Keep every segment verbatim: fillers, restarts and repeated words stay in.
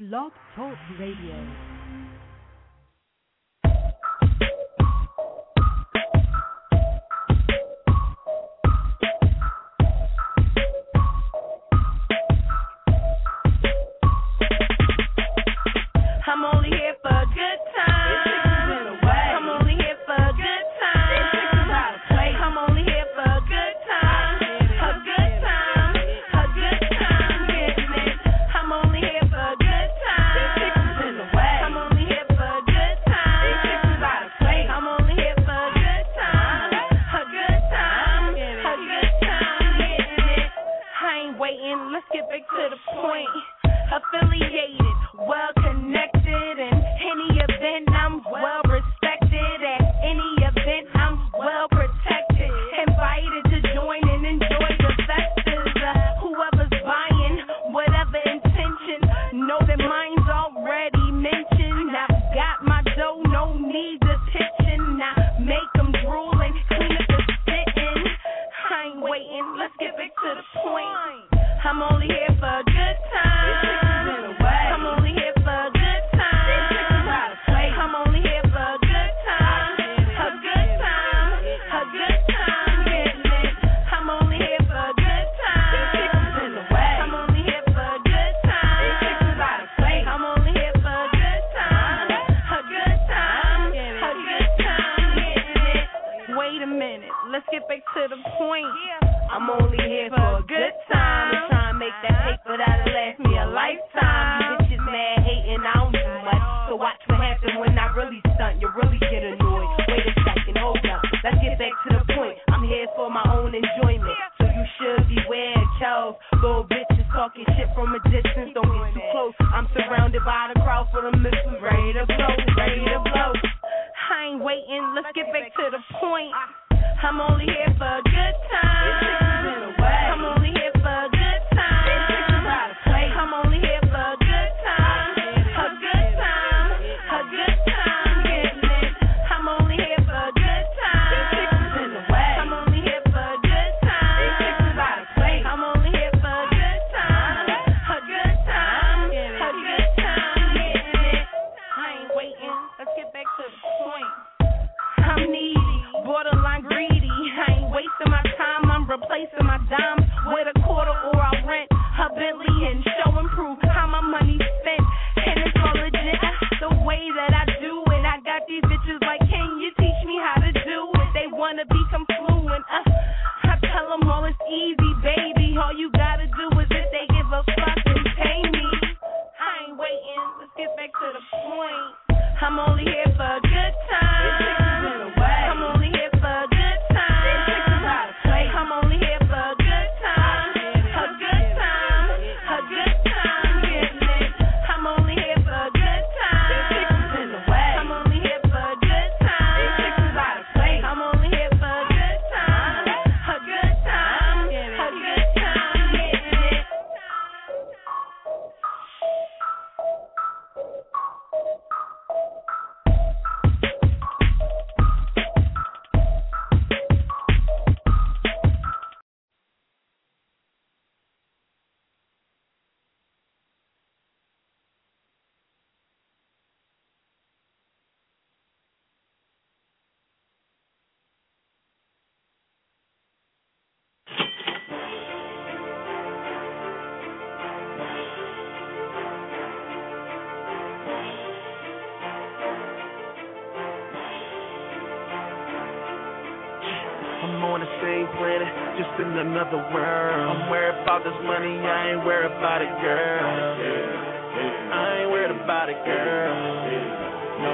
Blog Talk Radio. I'm only here for a good time. I'm only here for a good time. I'm only here for a good time. A good time. A good time. Getting it. I'm only here for a good time. I'm only here for a good time. I'm only here for a good time. A good time. A good time. Getting it. I ain't waiting. Let's get back to the point. Affiliated, well connected, in any event I'm well respected. At any event I'm well protected. Invited to join and enjoy the festives. Uh, whoever's buying, whatever intention, know that mine's already mentioned. I've got my dough, no need attention. Now make them drool and clean up the spitting. I ain't waiting, let's get back to the point. I'm only here for a good time. I'm only here for a good time. I'm only here for a good time. A good time. A good time. Getting it. I'm only here for a good time. I'm only here for a good time. I'm only here for a good time. A good time. A good time. Getting it. Wait a minute. Let's get back to the point. I'm only here for a good time. I'm trying to make that paper that'll last me a lifetime. You bitches mad hating, I don't do much. So watch what happens when I really stunt. You really get annoyed. Wait a second, hold up. Let's get back to the point. I'm here for my own enjoyment. So you should beware, Charles. Little bitches talking shit from a distance. Don't get too close. I'm surrounded by the crowd for the missiles. Ready to blow, ready to blow. I ain't waiting. Let's get back to the point. I'm only here for a good time. I'm only here for a good time. I'm only here for a good time. A good time. A good time. Getting it. I'm only here for a good time. I'm only here for a good time. I'm only here for a good time. A good time. A good time. Getting it. I ain't waiting. Let's get back to the point. I'm needy, borderline greedy. I ain't wasting my time, I'm replacing my dimes with a quarter or I rent a Bentley and show and prove how my money spent. And it's all legit, the way that I do it. I got these bitches like, can you teach me how to do it? They wanna become fluent. Uh, I tell them all it's easy, baby. All you gotta do is if they give a fuck and pay me. I ain't waiting, let's get back to the point. I'm only here for a good time. I'm only here for a good time. I'm only here for a good time. A good time. A good time. Getting it. I'm only here for a good time. I'm only here for a good time. I'm only here for a good time. A good time. A good time. Getting it. I'm on the same planet, just in another world. I'm worried about this money, I ain't worried about it, girl. I ain't worried about it, girl. No.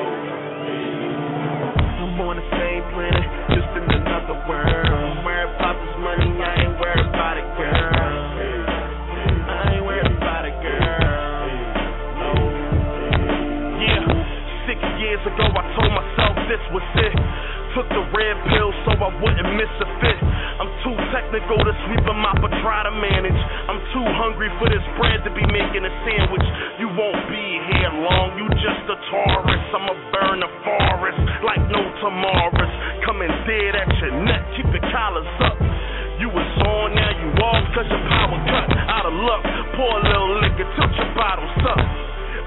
I'm on the same planet, just in another world. I'm worried about this money, I ain't worried about it, girl. I ain't worried about it, girl. No. Yeah, six years ago I told myself this was it. Took the red pill so I wouldn't miss a fit. I'm too technical to sweep them up or try to manage. I'm too hungry for this bread to be making a sandwich. You won't be here long, you just a tourist. I'ma burn the forest like no tomorrows. Coming dead at your neck, keep your collars up. You was on, now you off, cause your power cut. Out of luck, pour a little liquor, tilt your bottles up.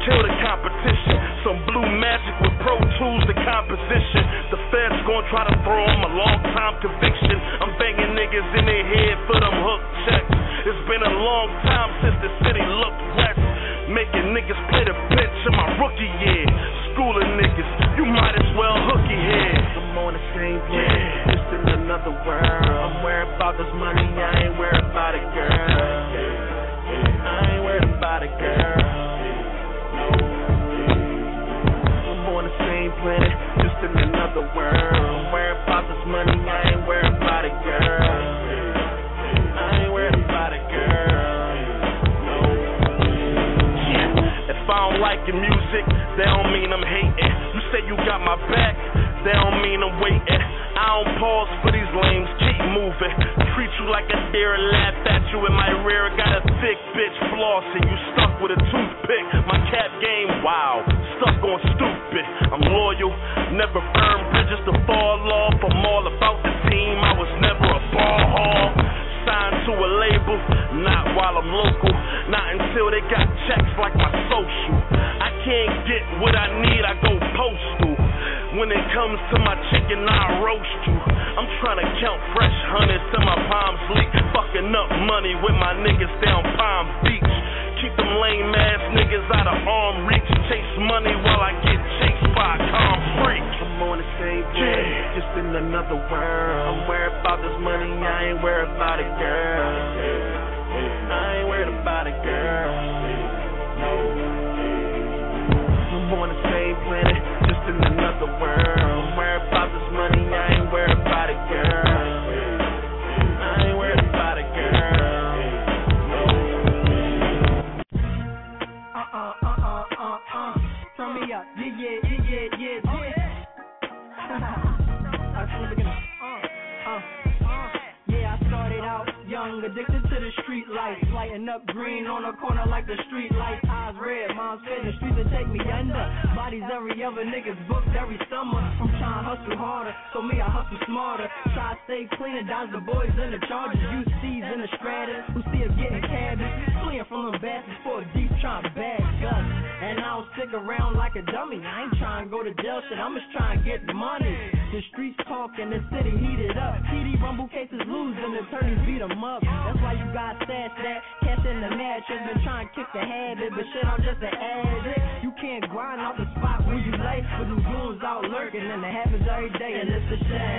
kill the competition. Some blue magic with Pro Tools, the composition. The feds gon' try to throw them a long time conviction. I'm banging niggas in their head for them hook checks. It's been a long time since the city looked west. Making niggas play the bitch in my rookie year. Schooling niggas, you might as well hooky head. I'm on the same planet, yeah. Just in another world. I'm worried about this money, I ain't worried about it, girl. I ain't worried about it, girl. I'm on the same planet, just in another world. I'm worried about this money, I ain't worried about it, girl. I ain't worried about it, girl. Yeah. If I don't like your music, that don't mean I'm hating. You say you got my back, that don't mean I'm waiting. I don't pause for these lames, keep moving. Treat you like a deer and laugh at you in my rear. Got a thick bitch flossing, you stuck with a toothpick. My cap game, wow, stuck on stupid. I'm loyal, never burn bridges to fall off. I'm all about the team, I was never a ball hog. Signed to a label, not while I'm local. Not until they got checks like my social. I can't get what I need, I go postal. When it comes to my chicken, I roast you. I'm trying to count fresh hundreds till my palms leak. Fucking up money with my niggas down Palm Beach. Keep them lame ass niggas out of arm reach. Chase money while I get chased by a calm freak. I'm on the same page, yeah. Just in another world. I'm worried about this money, I ain't worried about it, girl. I ain't worried about it, girl. I'm on the same planet, just in another world. I'm worried about this money, I ain't worried about it, girl. I ain't worried about it, girl. Uh-uh, uh-uh, uh-uh. Turn me up, yeah, yeah, yeah, yeah, yeah, yeah. Alright, from the beginning. Uh, uh, uh. Yeah, I started out young, addicted to the street life. Lighting up green on the corner like the street lights. Eyes red, mom's fed the streets to take me under. Bodies every other niggas booked every summer. I'm trying to hustle harder, so me I hustle smarter. Try to stay clean and dodge the boys in the charges. U C's in the stratas, who see us getting cabbage. Fleeing from them bastards for a deep trying to bag guns. And I don't stick around like a dummy. I ain't trying to go to jail shit, I'm just trying to get money. The streets talking, the city heated up. T D rumble cases losing, attorneys beat them up. That's why you got stash that, cash in the mattress. Been trying to kick the habit, but shit, I'm just an addict. You can't grind off the spot where you lay, with them goons out lurking, and it happens every day. And it's a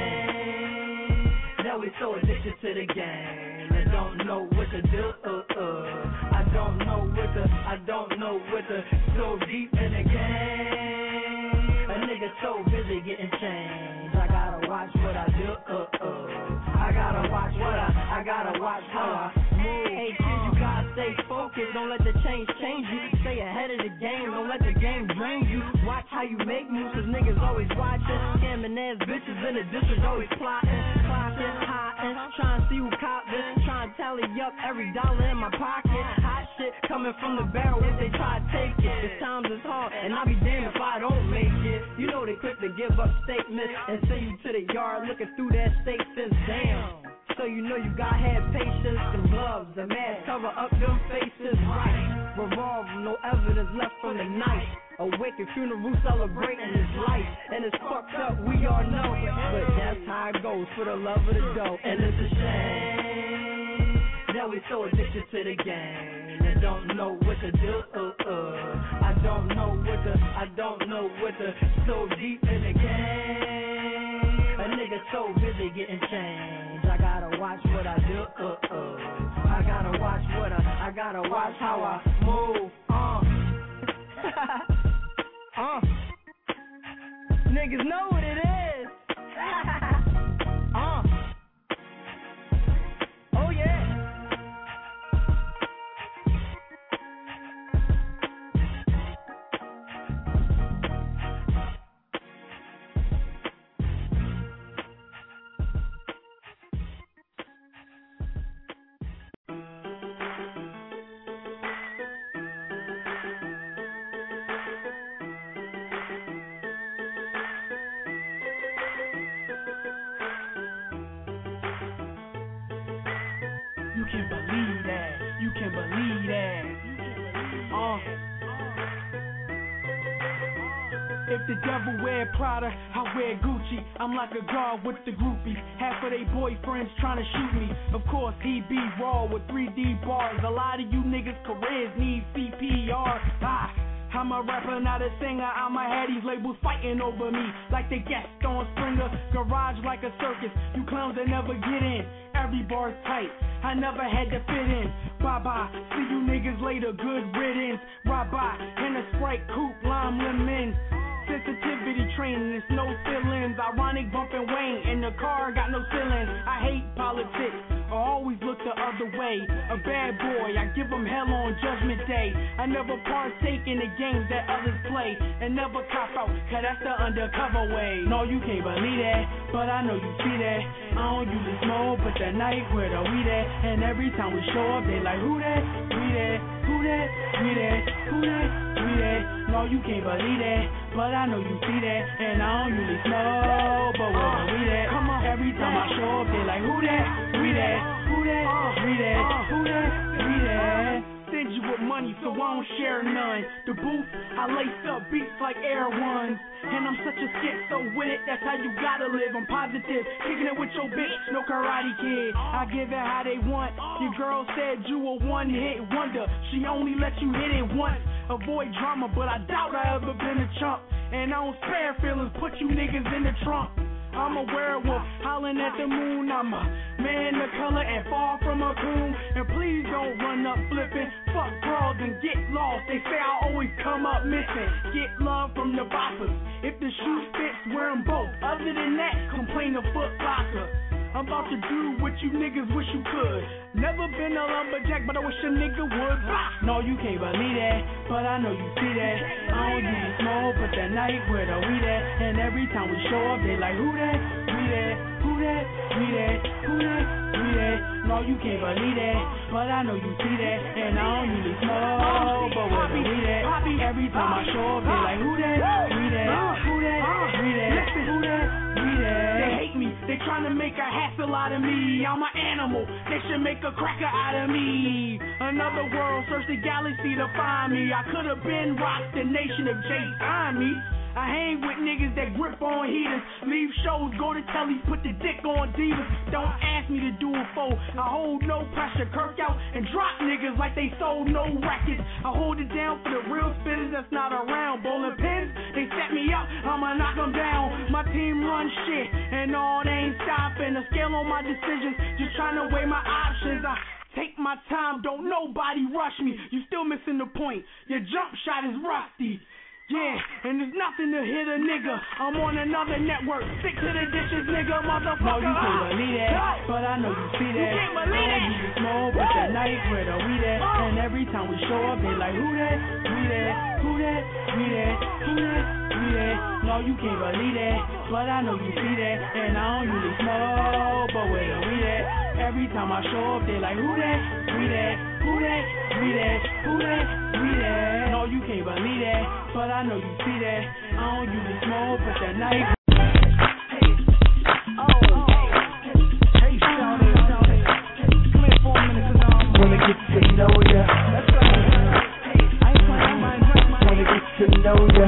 shame that we so addicted to the game. I don't know what to do, uh, uh. I don't know what to, I don't know what to, so deep in the game. A nigga so busy getting changed. I gotta watch what I do, uh, uh. I gotta watch what I, I gotta watch how I move. Hey kid, you gotta stay focused, don't let the change change you. Stay ahead of the game, don't let the game drain you. Watch how you make moves, cause niggas always watching. Scamming ass bitches in the district always plotting. Plotting, hiding, trying to see who cop this. Trying to tally up every dollar in my pocket. Hot shit coming from the barrel if they try to take it. This times is hard, and I'll be damned if I don't make it. You know they quick to give up statements and send you to the yard looking through that state fence. Damn. So you know you gotta have patience. Them gloves, the mask, cover up them faces. Right. Revolver, no evidence left from the night. Awake at funeral celebrating his life. And it's fucked up, we all know. But that's how it goes for the love of the dough. And it's a shame that we so addicted to the game. And don't know what to do, uh, uh. I don't know what to, I don't know what to. So deep in the game. A nigga so busy getting changed. I gotta watch what I do, uh, uh. I gotta watch what I, I gotta watch how I move, uh. uh. Niggas know what it is. uh. Oh yeah. You can believe that. You can believe that. Uh, If the devil wear Prada, I wear Gucci. I'm like a guard with the groupies. Half of they boyfriends trying to shoot me. Of course, he be raw with three D bars. A lot of you niggas careers need C P R. Ah. I'm a rapper, not a singer. I'ma have these labels fighting over me like they guest on Springer. Garage like a circus. You clowns that never get in. Every bar's tight. I never had to fit in. Bye bye. See you niggas later. Good riddance. Ride by in a Sprite coupe, lime lemon. Sensitivity training, it's no feelings. Ironic bumping Wayne in the car, got no ceilings. I hate politics, I always look the other way. A bad boy, I give them hell on Judgment Day. I never partake in the games that others play, and never cop out, cause that's the undercover way. No, you can't believe that, but I know you see that. I don't usually smoke, but that night where the weed at. And every time we show up, they like, who that? We that? Who that? We that? Who that? We that? No, you can't believe that, but I know you see that. And I don't usually smoke, but when uh, we that, come on. Every time I show up, they like, who that? We that? Who that? We that? Who that? We that? Send you with money, so I don't share none. The booth, I lace up beats like Air Ones. And I'm such a schizo with it, that's how you gotta live. I'm positive, kicking it with your bitch, no Karate Kid. I give it how they want. Your girl said you a one-hit wonder. She only let you hit it once. Avoid drama, but I doubt I ever been a chump. And I don't spare feelings, put you niggas in the trunk. I'm a werewolf, howling at the moon. I'm a man of color and far from a coon. And please don't run up flipping. Fuck brawls and get lost. They say I always come up missing. Get love from the boppers. If the shoe fits, wear them both. Other than that, complain to Foot Locker. I'm about to do what you niggas wish you could. Never been a lumberjack, but I wish a nigga would. No, you can't believe that, but I know you see that. I don't usually smoke, but that night where the weed at. And every time we show up, they like, who that? We that? Who that? We that? Who that? We that? No, you can't believe that, but I know you see that. And I don't usually smoke, but when the weed at. Every time I show up, they like, who that? We that? Who that? We that? Who that? We that? They hate me, they trying to make a hassle out of me. I'm an animal, they should make a cracker out of me. Another world, search the galaxy to find me. I could have been Rock the Nation if Jay signed me. I hang with niggas that grip on heaters. Leave shows, go to tellies, put the dick on divas. Don't ask me to do a foe. I hold no pressure, kirk out and drop niggas like they sold no records. I hold it down for the real spitters that's not around. Bowling pins, they set me up, I'ma knock them down. My team run shit, and all they ain't stopping. A scale on my decisions, just trying to weigh my options. I take my time, don't nobody rush me. You still missing the point, your jump shot is rusty. Yeah, and there's nothing to hit a nigga. I'm on another network. Stick to the dishes, nigga, motherfucker. No, you can't believe that, but I know you see that. You can't believe that. You smoke, but that night where the weed at. And every time we show up, they like, who that? We that? Who that? We that? Who that? We that? No, you can't believe that, but I know you see that. And I don't usually smoke, but where the weed at? Every time I show up, they like, who that? We that? Who that? We that? Who that? We that? No, you can't believe that, but I know you see that. I don't usually smoke, but that night. Hey, oh, oh. Hey, shout it, shout it. Come here for a minute, cause I'm wanna get to know ya. That's right. Hey, I ain't playing my mind. Wanna get to know ya.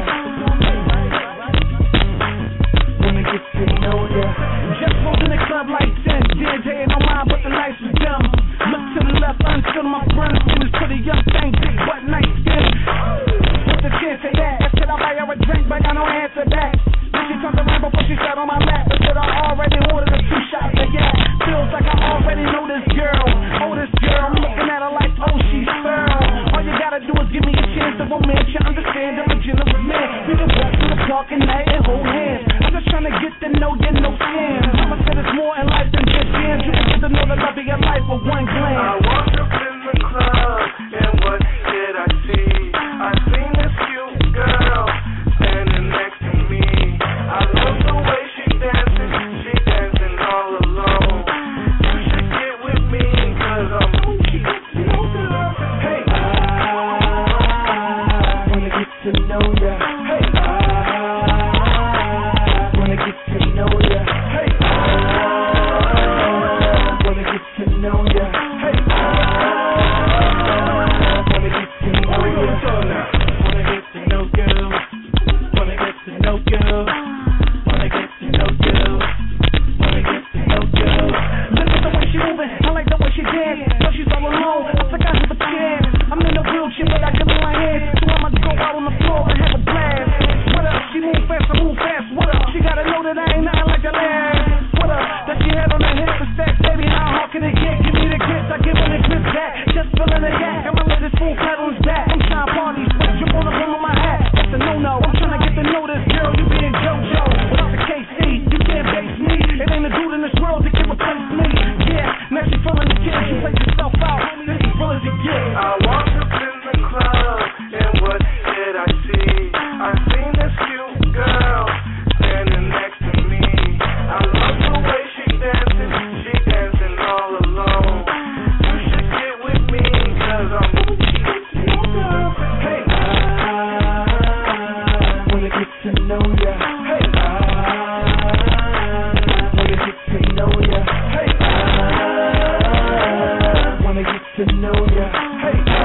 Wanna get to know ya. Just walk in the club like ten. D J ain't no mind, but the lights was dim. Look to the left, until my friends. Finish for the young thing, big butt night skin. The chance of that. Should I buy her a drink, but I don't answer that. Then she turned around before she sat on my lap. But should I already ordered a two shots of yeah? Feels like I already know this girl. Oh, this girl, I'm looking at her like, oh, she's firm. All you gotta do is give me a chance to romance. You understand I'm a generous man. We can walk through the park at night and hold hands. I'm just trying to get to know you, no scams. Mama said it's more in life than just jams. You can get to know the love of your life with one glance. I walked up in the club, and what did I see? I seen this cute girl standing next to me. I love the way she dances, she dancing all alone. You should get with me, cause I'm cute, hey, I wanna get to know ya. Hey, I wanna get to know ya. Hey, I wanna get to know ya. Hey, I wanna get to know ya. Wanna get to know girls, wanna get to shit, but I give her my hand. So I'ma go out on the floor and have a blast. What up? She move fast, I move fast. What up? She gotta know that I ain't nothing like the last. What up? That she had on her hips and stacks, baby. How hard can it get? Give me the grits, I give her the grits back. Just filling the gap, and my latest full pedal is back. I'm trying parties, but jump on the rim of my hat. That's a no-no. I'm trying to get to know this girl. You being JoJo without the K C. You can't base me. It ain't a dude in this world that can replace me. Yeah, now she feeling the kid. She plays herself out. This is real as it gets. I walked up in the club, and what did I see? I seen this cute girl standing next to me. I love the way she dancing, she dancing all alone. You should get with me, cause I'm hey, I wanna get to know ya. Hey, I wanna get to know ya. Hey, I wanna get to know ya. Hey, I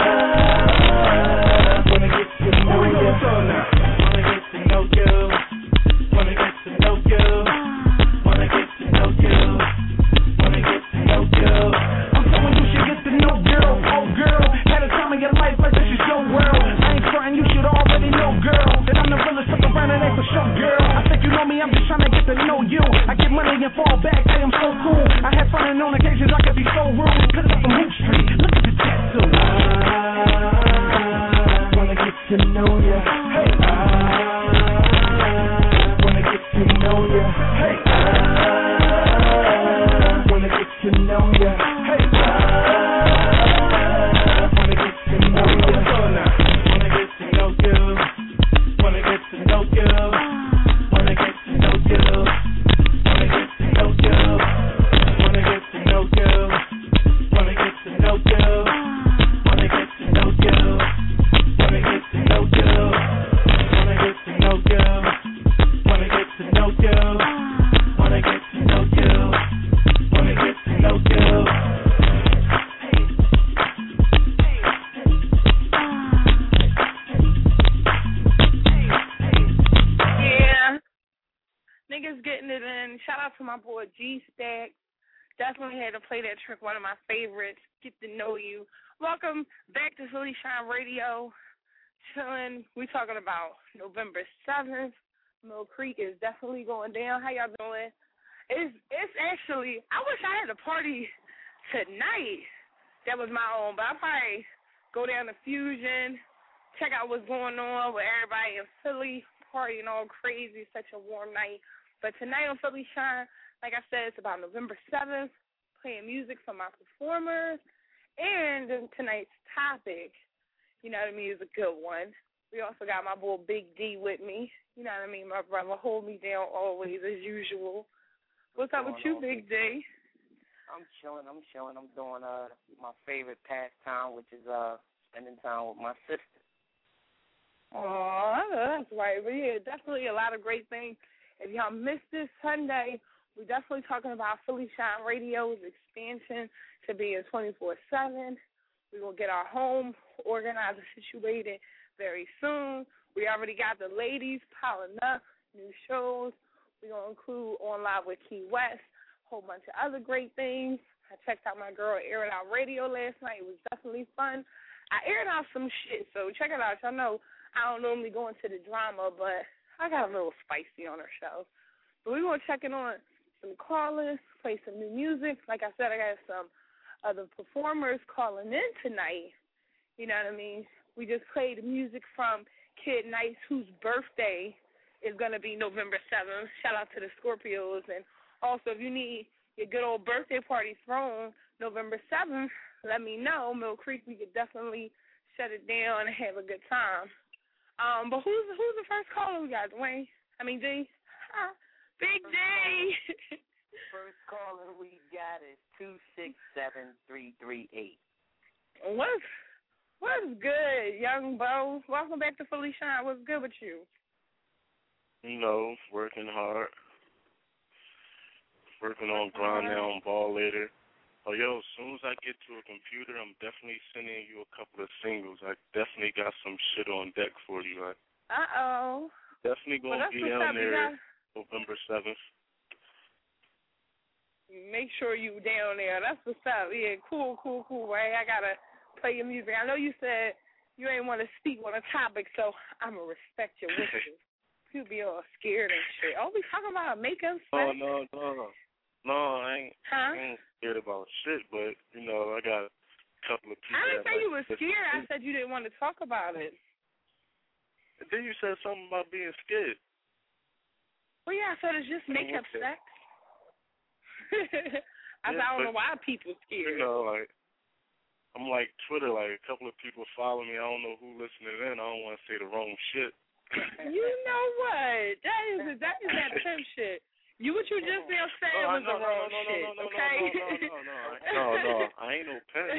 wanna get to know ya. Wanna get to know you. Wanna get to know you. Wanna get to know you. Wanna get to know you. I'm telling you should get to know girl, oh girl. Had a time of your life like this is your world. I ain't frontin', you should already know girl. That I'm the realest up around and ain't for sure girl. I think you know me, I'm just trying to get to know you. I get money and fall back, I am so cool. I have fun and on occasions I could be so rude. Cause I'm from Hoop Street, look at the tattoo. I wanna get to know ya. Hey, I wanna get to know ya. Hey, I wanna get to know ya. Hey, I wanna get to know ya. Wanna get to know you. Wanna get to know you. Wanna get to know you. Wanna get to know you. Wanna get to know you. Wanna get to know you. Wanna get to know you. Wanna get to know you. Wanna get to know you. Wanna get to know you. Wanna get to know you. Wanna get to know you. Yeah. Niggas getting it in. Shout out to my boy G Stack. Definitely had to play that trick, one of my favorites. Get to know you. Welcome back to Philly Shine Radio. Chilling. We talking about November seventh. Mill Creek is definitely going down. How y'all doing? It's it's actually, I wish I had a party tonight that was my own, but I'll probably go down to Fusion, check out what's going on with everybody in Philly, partying all crazy, such a warm night. But tonight on Philly Shine, like I said, it's about November seventh, playing music from my performers, and tonight's topic, you know what I mean, is a good one. We also got my boy Big D with me, you know what I mean, my brother, hold me down always as usual. What's up with you, Big D? I'm chilling, I'm chilling. I'm doing uh my favorite pastime, which is uh spending time with my sister. Oh, that's right. But yeah, definitely a lot of great things. If y'all missed this Sunday, we're definitely talking about Philly Shine Radio's expansion to be in twenty-four seven. We're going to get our home organized and situated very soon. We already got the ladies piling up, new shows. We're going to include On Live with Key West, a whole bunch of other great things. I checked out my girl Air It Out Radio last night. It was definitely fun. I aired out some shit, so check it out. Y'all know I don't normally go into the drama, but I got a little spicy on our show. But we're going to check in on some callers, play some new music. Like I said, I got some other performers calling in tonight. You know what I mean? We just played music from Kid Nice, whose birthday is going to be November seventh. Shout out to the Scorpios. And also, if you need your good old birthday party thrown November seventh, let me know. Mill Creek, we could definitely shut it down and have a good time. Um, but who's who's the first caller we got, Dwayne? I mean, D? Big D! First caller we got is two six seven three three eight. What's, what's good, young Bo? Welcome back to Philly Shine. What's good with you? You know, working hard. Working on grind now on Ball later. Oh, yo, as soon as I get to a computer, I'm definitely sending you a couple of singles. I definitely got some shit on deck for you. I Uh-oh. definitely going to Well, be down there November seventh. Make sure you down there. That's what's up. Yeah, cool, cool, cool, right? I got to play your music. I know you said you ain't want to speak on a topic, so I'm going to respect your wishes. You be all scared and shit. Oh, we talking about makeup No, sex? no, no. No, I ain't, Huh? I ain't scared about shit, but, you know, I got a couple of people. I didn't that say like you were scared. I said you didn't want to talk about it. And then you said something about being scared. Well, yeah, I said it's just makeup Okay. sex. I, Yeah, said, I don't but, know why people scared. You know, like, I'm like Twitter, like a couple of people follow me. I don't know who listening in. I don't want to say the wrong shit. You know what? That is that is that pimp shit. You what you just now said no, was no, the no, wrong no, no, shit. no, no, Okay. no, no, no, no, no, no, no. I ain't no pimp.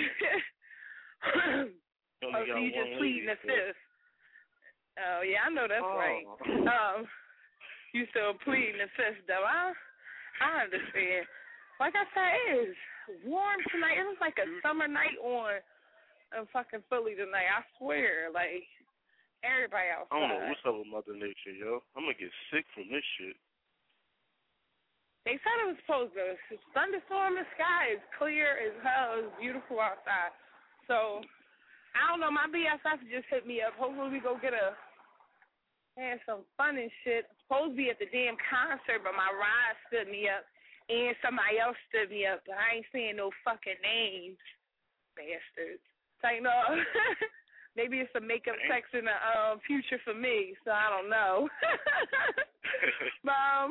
You Oh, only so got you one just pleading the lady, so- fifth. Oh yeah, I know that's Oh. right. Um, you still pleading the fifth though. I I understand. Like I said, it is warm tonight. It was like a summer night on in fucking Philly tonight. I swear, like everybody outside. I don't know what's up with Mother Nature, yo. I'm gonna get sick from this shit. They said it was supposed to. Thunderstorm. The sky is clear as hell. It's beautiful outside. So I don't know. My B F F just hit me up. Hopefully we go get a have some fun and shit. I'm supposed to be at the damn concert, but my ride stood me up, and somebody else stood me up. But I ain't saying no fucking names, bastards. So you know, maybe it's some makeup sex in the um, future for me. So I don't know. but, um,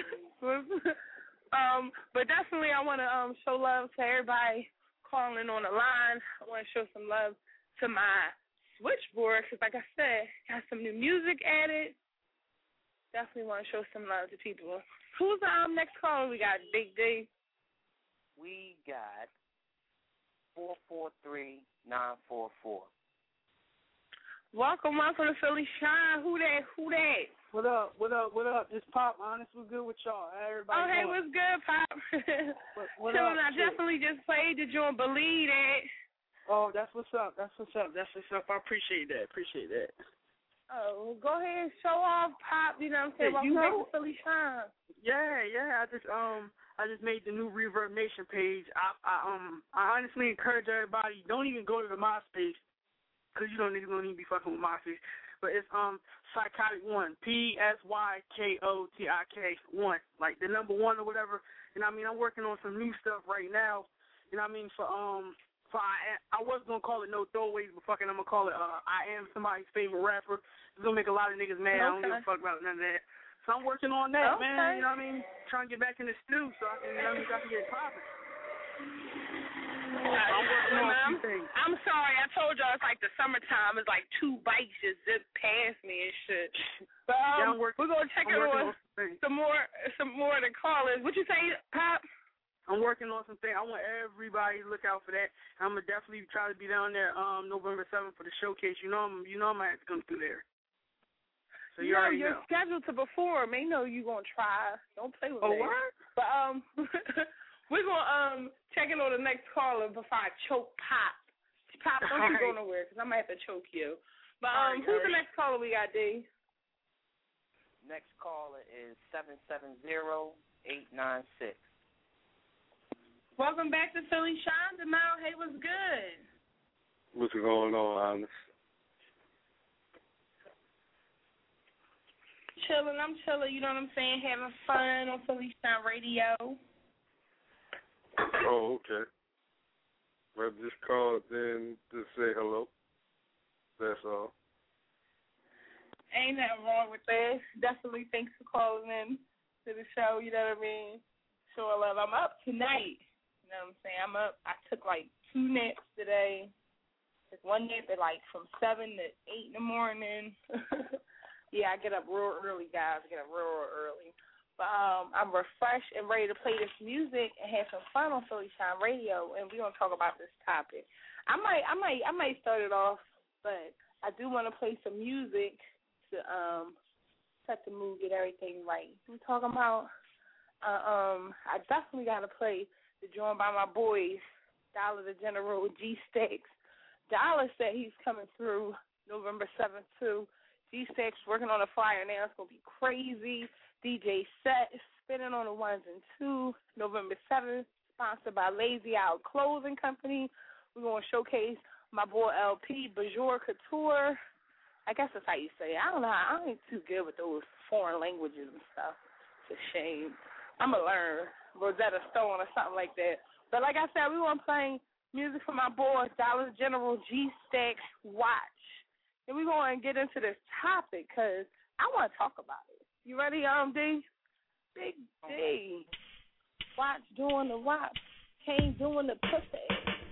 um, but definitely I want to um show love to everybody calling on the line. I want to show some love to my switchboard because, like I said, got some new music added. Definitely want to show some love to people. Who's the um, next caller? We got Big D. We got four four three nine four four. Welcome, welcome to Philly Shine. Who that? Who that? What up? What up? What up? This Pop, honest, we're good with y'all. Everybody. Oh, hey, doing? what's good, Pop? What, what Chillin', up? I definitely just played the joint Believe That. Oh, that's what's up. That's what's up. That's what's up. I appreciate that. Appreciate that. Oh, go ahead and show off, Pop. You know what I'm saying? Yeah, Welcome you back know- to Philly Shine. Yeah, yeah. I just um I just made the new Reverb Nation page. I, I um I honestly encourage everybody, don't even go to the MySpace, because you don't need don't even be fucking with MySpace. But it's um Psychotic One, P S Y K O T I K one, like the number one or whatever. You know what I mean? I'm working on some new stuff right now. You know what I mean? For um for I I was gonna call it No Throwaways, but fucking I'm gonna call it uh I Am Somebody's Favorite Rapper. It's gonna make a lot of niggas mad. I don't give a fuck about none of that. So I'm working on that, Okay. man. You know what I mean? Trying to get back in the stew so I can, you know what I mean, so I can get popping. I'm working on a I'm, few things. I'm sorry. I told y'all it's like the summertime. It's like two bikes just zip past me and shit. But um, Yeah, I'm working- we're gonna check I'm it working on on some things. some more, some more of the callers. What you say, Pop? I'm working on some things. I want everybody to look out for that. I'm gonna definitely try to be down there um November seventh for the showcase. You know I'm you know I'm gonna have to come through there. So you no, already you're know. scheduled to perform. They know you gonna try. Don't play with Oh, me. what? But um, we're gonna um check in on the next caller before I choke Pop. Pop, don't you go Alright. nowhere because I might have to choke you. But Alright, um, who's the alright. next caller we got, D? Next caller is seven seven zero eight nine six. Welcome back to Philly Shine tonight. Hey, what's good? What's going on, Honest? Chilling, I'm chilling. You know what I'm saying? Having fun on Philly Shine Radio. Oh, okay. Well, just called in to say hello. That's all. Ain't nothing wrong with that. Definitely thanks for calling in to the show. You know what I mean? Sure love. I'm up tonight. You know what I'm saying? I'm up. I took like two naps today. Took one nap at like from seven to eight in the morning. Yeah, I get up real early, guys. I get up real, real early. But um, I'm refreshed and ready to play this music and have some fun on Philly Shine Radio, and we're gonna talk about this topic. I might, I might, I might start it off, but I do want to play some music to um set the mood, get everything right. We're talking about. Uh, um, I definitely got to play the joint by my boys, Dollar the General, G Stacks. Dollar said he's coming through November seventh too. G Stacks working on a flyer now. It's gonna be crazy. D J set spinning on the ones and two. November seventh, sponsored by Lazy Out Clothing Company. We're gonna showcase my boy L P, Bajor Couture. I guess that's how you say it. I don't know. I ain't too good with those foreign languages and stuff. It's a shame. I'm going to learn Rosetta Stone or something like that. But like I said, we want to play music from my boy Dollar General G-Stack Watch. And we're going to get into this topic because I want to talk about it. You ready, um, D? Big D. Watch doing the watch. Kane doing the pussy.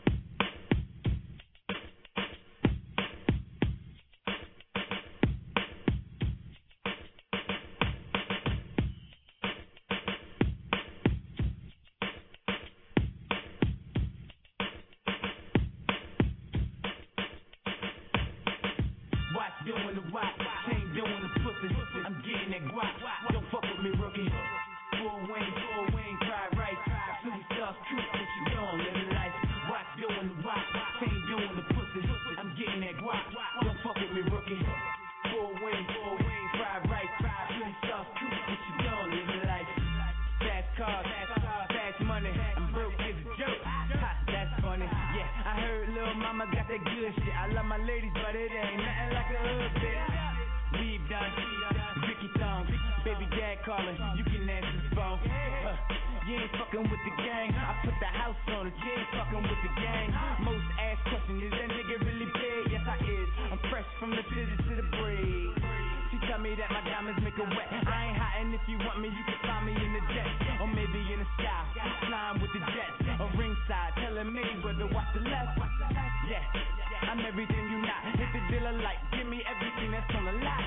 Doing the watch, chain doing the pussy. I'm getting that guap. Don't fuck with me, rookie. Full wing, full wing, fried rice. Super sauce, truth, what you doing? Living life. Watch doing the watch, chain doing the pussy. I'm getting that guap. Don't fuck with me, rookie. Full wing, full wing, fried rice. Super sauce, truth, what you doing? Living life. Fast cars, fast cars, fast money. I'm broke as a joke. Ha, that's funny. Yeah, I heard Lil Mama got that good shit. I love my ladies, but it ain't nothing like a hood bitch. Leave done, Ricky Thong, baby dad calling. You can answer the phone. Uh, you ain't fucking with the gang. I put the house on it. You ain't fucking with the gang. Most asked question is that nigga really big? Yes, I is. I'm fresh from the scissors to the breeze. She tell me that my diamonds make her wet. I ain't hot, and if you want me, you can find me in the jet, or maybe in the sky, flying with the jets, or ringside, telling me whether watch the left. Yeah, I'm everything you not. Hit the dealer like, give me everything that's on the lot.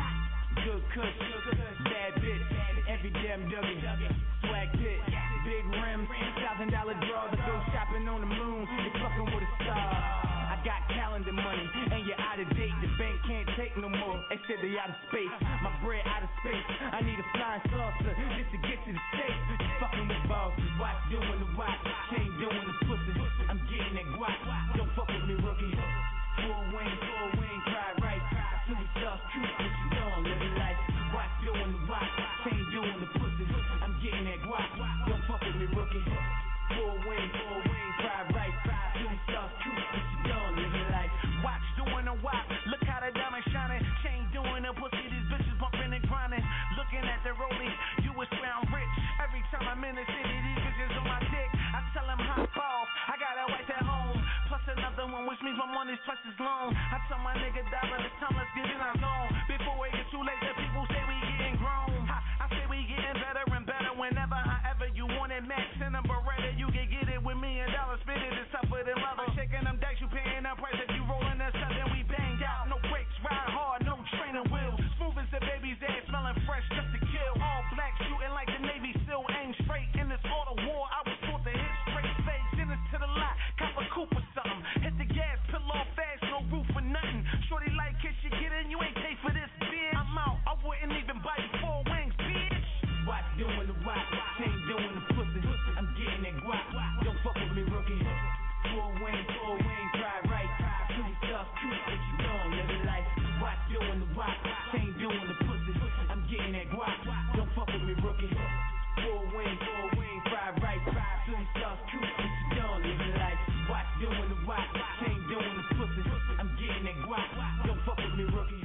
Good cook, bad bitch, every damn Dougie, swag pit, big rims, thousand dollar draws. I go shopping on the moon, you fucking with a star. I got calendar money, and you're out of date. The bank can't take no more. They said they out of space. My bread out of space. I need a flying saucer just to get to the States. You fucking with bosses. Watch doing the watch. Chain doing the pussy. I'm getting that guap. Don't fuck with me, rookie. Full wing, full wing, fried rice. Super sauce, truth, what you doing? Living life. Watch doing the watch. Chain doing the pussy. I'm getting that guap. Don't fuck with me, rookie. Full wing, full wing, fried rice. Super sauce, truth, what you doing? Living life. Watch doing the wop, look how the diamond shining. Chain doing the pussy, these bitches bumping and grinding. Looking at the rollie, you would swear I'm rich. Every time I'm in the city, these bitches on my dick. I tell them hop off, I got a wife at home. Plus another one, which means my money's twice as long. I tell my nigga dollar, it's time, let's get in our zone. Before it gets too late, the people say we getting grown. Ha, I say we getting better and better whenever, however you want it. Max in a Beretta, you can get it with me and dollars. Spit it, it's tougher than leather. Shaking them decks, you paying the price if you rolling that stuff, then we banged out. No brakes, ride hard, no training wheels. Smooth as the baby's ass, smelling fresh just to kill. All black, shooting like the Navy SEAL, aim straight. In this auto war, I was taught to hit straight face. Send us to the lot, cop a coupe or something. Hit the gas, pill off fast, no roof for nothing. Shorty like kiss, you get in, you ain't pay for this, bitch. I'm out, I wouldn't even bite four wings, bitch. Watch doing the watch, chain doing the pussy. I'm getting that guap. Don't fuck with me, rookie. Full wing, full wing, fried rice. Super sauce, truth, what you doing? Living life. Watch doing the watch, chain doing the pussy. I'm getting that guap. Don't fuck with me, rookie. Full wing, full wing, fried rice. Super sauce, truth, what you doing? Living life. Watch doing the watch, chain doing the pussy. I'm getting that guap. Don't fuck with me, rookie.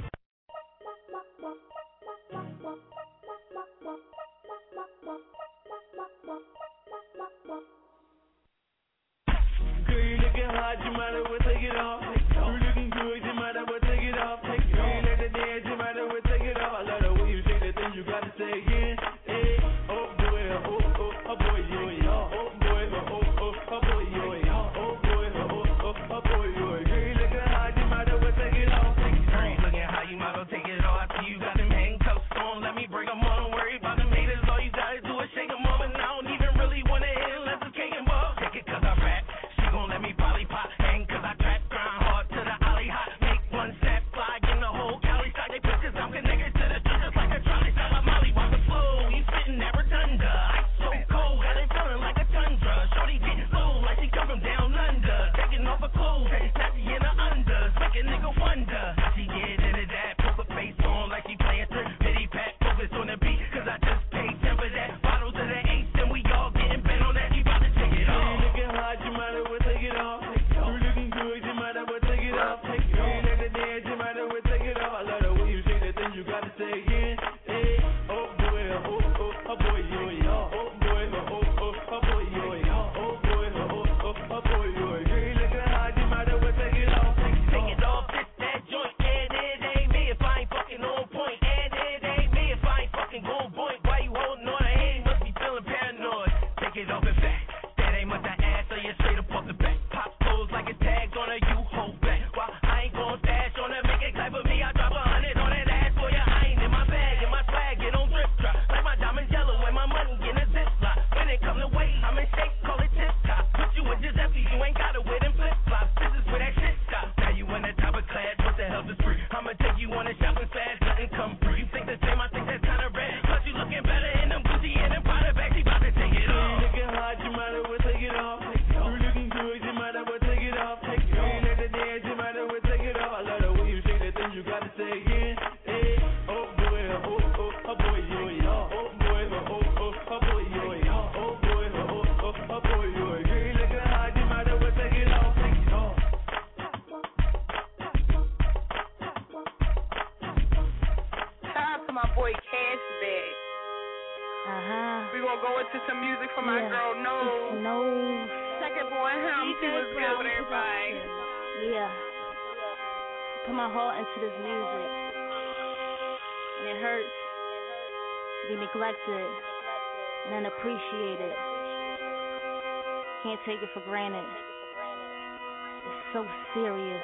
We're going to go into some music for my yeah. girl, No. No. Second born him. She was good with everybody. Yeah. Put my heart into this music. And it hurts to be neglected and unappreciated. Can't take it for granted. It's so serious.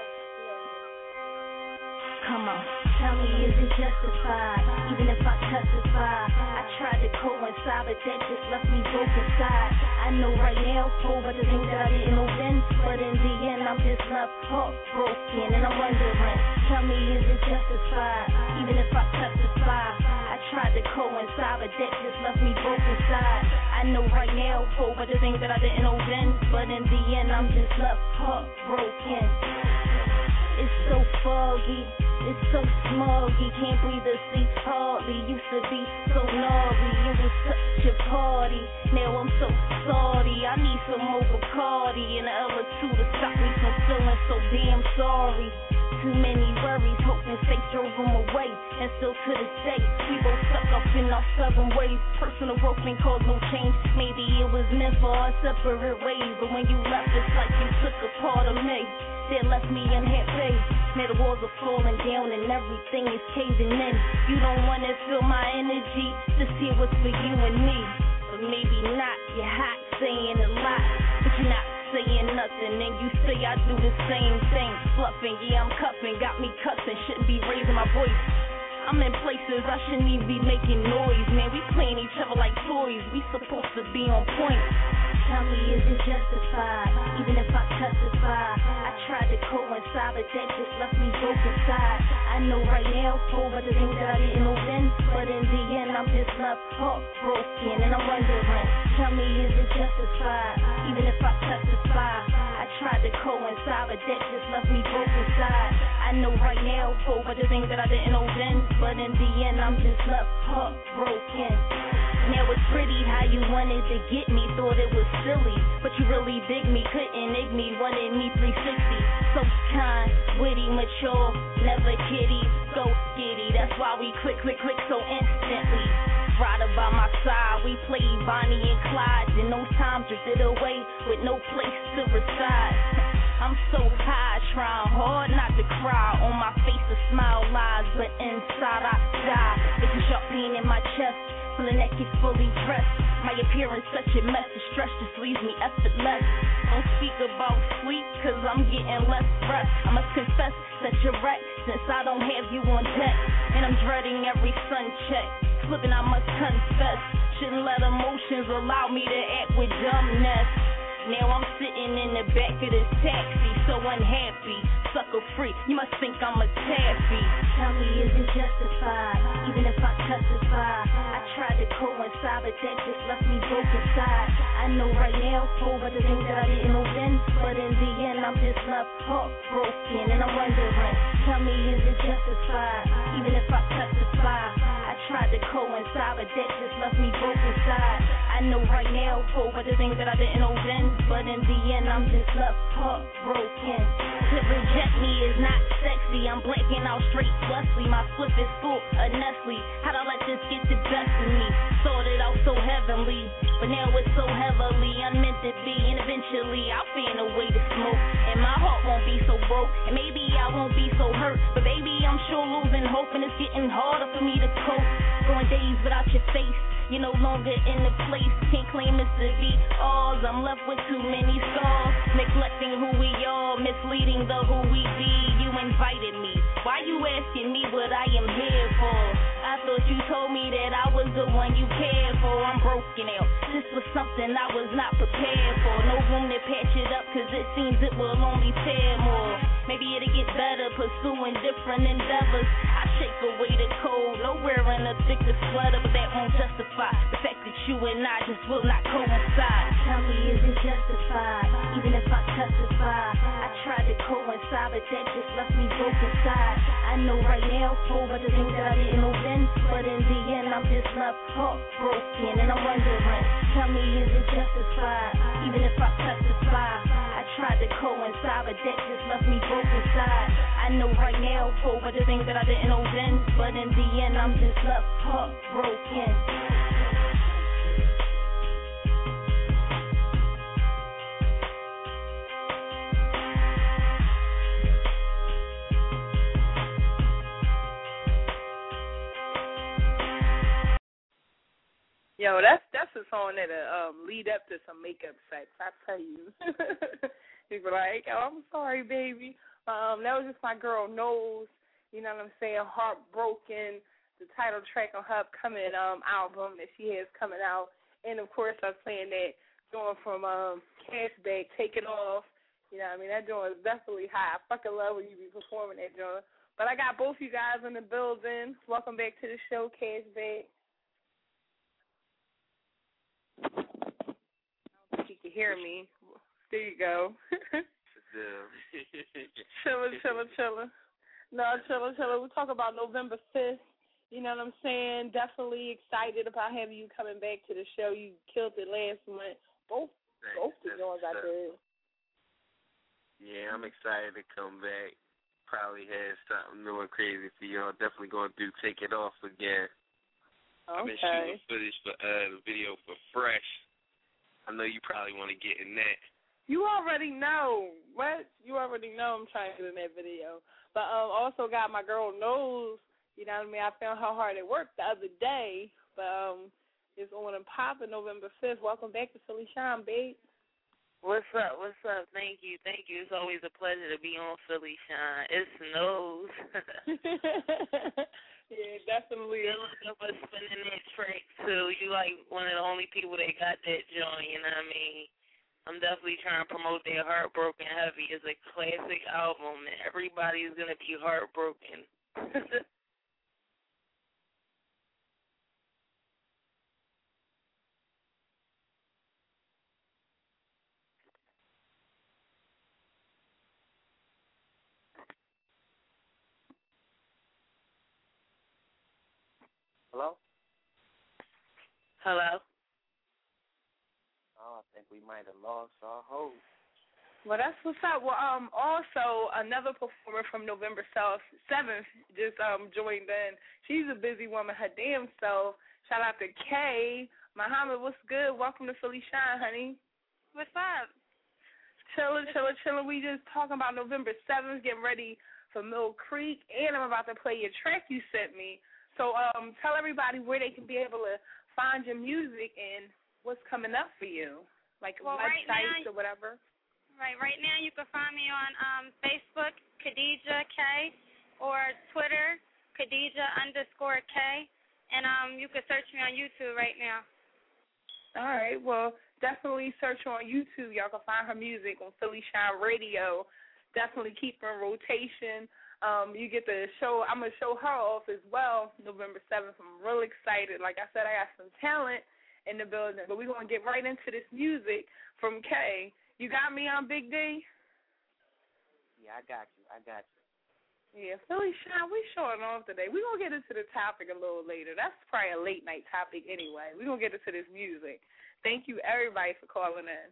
Come on. Tell me, is it justified? Even if I testify, I tried to coincide, but that just left me broke inside. I know right now, for the things that I didn't know then, but in the end, I'm just left heartbroken, and I'm wondering. Tell me, is it justified? Even if I testify, I tried to coincide, but that just left me broke inside. I know right now, for the things that I didn't know then, but in the end, I'm just left heartbroken. It's so foggy. It's so smoggy, can't breathe or see hardly. Used to be so gnarly, it was such a party. Now I'm so sorry, I need some more Bacardi and a L or two to stop me from feeling so damn sorry. Too many worries, hoping fate drove them away. And still to this day, we both stuck up in our seven ways. Personal growth ain't caused no change. Maybe it was meant for our separate ways, but when you left, it's like you took a part of me. That left me unhappy. Now the walls are falling down and everything is caving in. You don't wanna feel my energy, just hear what's for you and me. But maybe not, you're hot, saying a lot, but you're not saying nothing. And you say I do the same thing, fluffing, yeah I'm cuffing, got me cussing, shouldn't be raising my voice. I'm in places I shouldn't even be making noise, man. We playing each other like toys, we supposed to be on point. Tell me, is it justified? Even if I testify, I tried to coincide, but that just left me broke inside. I know right now, for the things that I didn't know then, but in the end, I'm just left heartbroken, and I'm wondering. Tell me, is it justified? Even if I testify, I tried to coincide, but that just left me broke inside. I know right now, for the things that I didn't know then, but in the end, I'm just left heartbroken. Now it's pretty how you wanted to get me, thought it was silly, but you really dig me, couldn't ignore me, wanted me three sixty. So kind, witty, mature, never kiddie, go giddy. That's why we click, click, click so instantly. Rider by my side, we played Bonnie and Clyde, and those times drifted away with no place to reside. I'm so high, trying hard not to cry. On my face a smile lies, but inside I die. It's a sharp pain in my chest, feeling naked, fully dressed. My appearance such a mess, the stress just leaves me effortless. Don't speak about sleep, cause I'm getting less rest. I must confess, such a wreck, since I don't have you on deck. And I'm dreading every sun check, slipping I must confess. Shouldn't let emotions allow me to act with dumbness. Now I'm sitting in the back of this taxi, so unhappy, sucker free, you must think I'm a taffy. Tell me, is it justified? Even if I testify, I tried to coincide, but that just left me broke inside. I know right now, for the things that I didn't know then, but in the end, I'm just left heartbroken, and I'm wondering. Tell me, is it justified? Even if I testify, I tried to coincide, but that just left me broke inside. I know right now, for the things that I didn't know then, but in the end, I'm just left heartbroken. To reject me is not sexy, I'm blacking out straight Wesley. My slip is full of Nestle, how'd I let this get the best of me? Started out so heavenly, but now it's so heavily unmeant to be. And eventually, I'll find a way to smoke, and my heart won't be so broke, and maybe I won't be so hurt, but baby, I'm sure losing hope, and it's getting harder for me to cope. Going days without your face, you're no longer in the place, can't claim it's to be ours. I'm left with too many scars, neglecting who we are, misleading the who we be. You invited me, why you asking me what I am here for? I thought you told me that I was the one you cared for. I'm broken out, this was something I was not prepared for. No room to patch it up, cause it seems it will only tear more. Maybe it'll get better, pursuing different endeavors. I shake away the cold, no wearing a thicker sweater, but that won't justify the fact that you and I just will not coincide. Tell me, is it justified? Even if I testify, I tried to coincide, but that just left me broke inside. I know right now, for the things that I didn't know then, but in the end, I'm just left heartbroken, and I'm wondering. Tell me, is it justified? Even if I testify, I tried to coincide, but that just left me broke inside. I know right now, for the things that I didn't know then, but in the end, I'm just left heartbroken. Yo, that's that's a song that uh, um lead up to some makeup sex. I tell you. People like, oh, I'm sorry, baby. Um, that was just my girl Knowles. You know what I'm saying? Heartbroken. The title track on her upcoming um album that she has coming out, and of course I was playing that joint from um Cashback, Take It Off. You know what I mean? That joint is definitely high. I fucking love when you be performing that joint. But I got both you guys in the building. Welcome back to the show, Cashback. You can hear me. There you go. chilla, chilla, chilla. No, chilla, chilla. We'll talk about November fifth. You know what I'm saying? Definitely excited about having you coming back to the show. You killed it last month. Both, Thanks. both the joints I did. Yeah, I'm excited to come back. Probably had something new and crazy for y'all. Definitely going to do Take It Off again. Okay. I've been shooting footage for uh, the video for Fresh. I know you probably want to get in that. You already know. What? You already know I'm trying to get in that video. But um, also got my girl Knowles. You know what I mean? I found how hard it worked the other day. But um, it's on and popping November fifth. Welcome back to Philly Shine, babe. What's up? What's up? Thank you. Thank you. It's always a pleasure to be on Philly Shine. It snows. Yeah, definitely. Good looking for spinning that track, too. You like one of the only people that got that joint, you know what I mean? I'm definitely trying to promote that Heartbroken Heavy. It's a classic album, and everybody's going to be heartbroken. Hello? Hello? Oh, I think we might have lost our host. Well, that's what's up. Well, um, also another performer from November seventh just um joined in. She's a busy woman, her damn self. Shout out to Kay. Muhammad, what's good? Welcome to Philly Shine, honey. What's up? Chillin', chillin', chillin'. We just talking about November seventh, getting ready for Mill Creek, and I'm about to play your track you sent me. So um, tell everybody where they can be able to find your music and what's coming up for you, like well, websites right now, or whatever. Right. Right now you can find me on um, Facebook, Khadijah K, or Twitter, Khadijah underscore K, and um, you can search me on YouTube right now. All right. Well, definitely search on YouTube. Y'all can find her music on Philly Shine Radio. Definitely keep her in rotation. Um, you get to show, I'm going to show her off as well November seventh. I'm real excited. Like I said, I got some talent in the building. But we're going to get right into this music from Kay. You got me on Big D? Yeah, I got you. I got you. Yeah, Philly Shine, we showing off today. We're going to get into the topic a little later. That's probably a late night topic anyway. We're going to get into this music. Thank you, everybody, for calling in.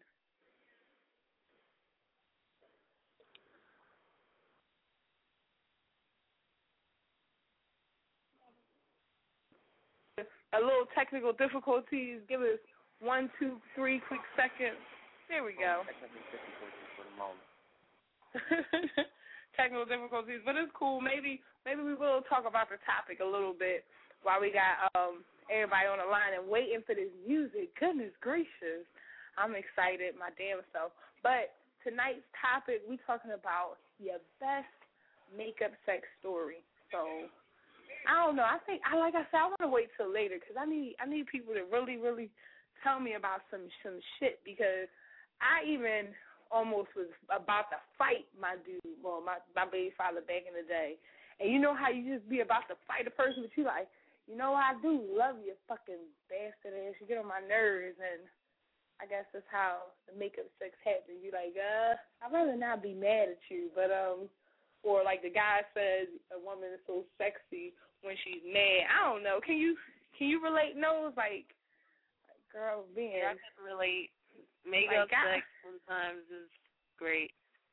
A little technical difficulties. Give us one, two, three quick seconds. There we go. Technical difficulties for the moment. Technical difficulties, but it's cool. Maybe maybe we will talk about the topic a little bit while we got um everybody on the line and waiting for this music. Goodness gracious. I'm excited, my damn self. But tonight's topic, we talking about your best makeup sex story. So I don't know. I think I like I said, I want to wait till later because I need I need people to really really tell me about some some shit because I even almost was about to fight my dude, well my my baby father back in the day, and you know how you just be about to fight a person, but you like, you know I do love you, fucking bastard ass. You get on my nerves, and I guess that's how the makeup sex happens. You like, uh, I'd rather not be mad at you, but um. Or like the guy says, a woman is so sexy when she's mad. I don't know. Can you can you relate? No, like, like girl being. Yeah, I can relate. Makeup like, sex sometimes is great.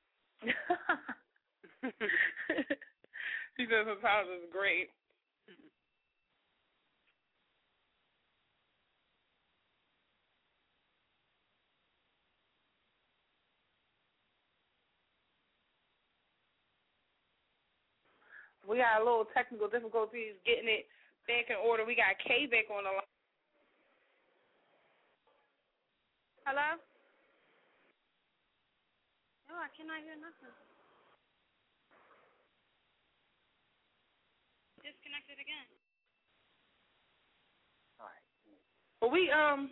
She says sometimes it's great. We got a little technical difficulties getting it back in order. We got K back on the line. Hello? No, I cannot hear nothing. Disconnected again. All right. Well, we um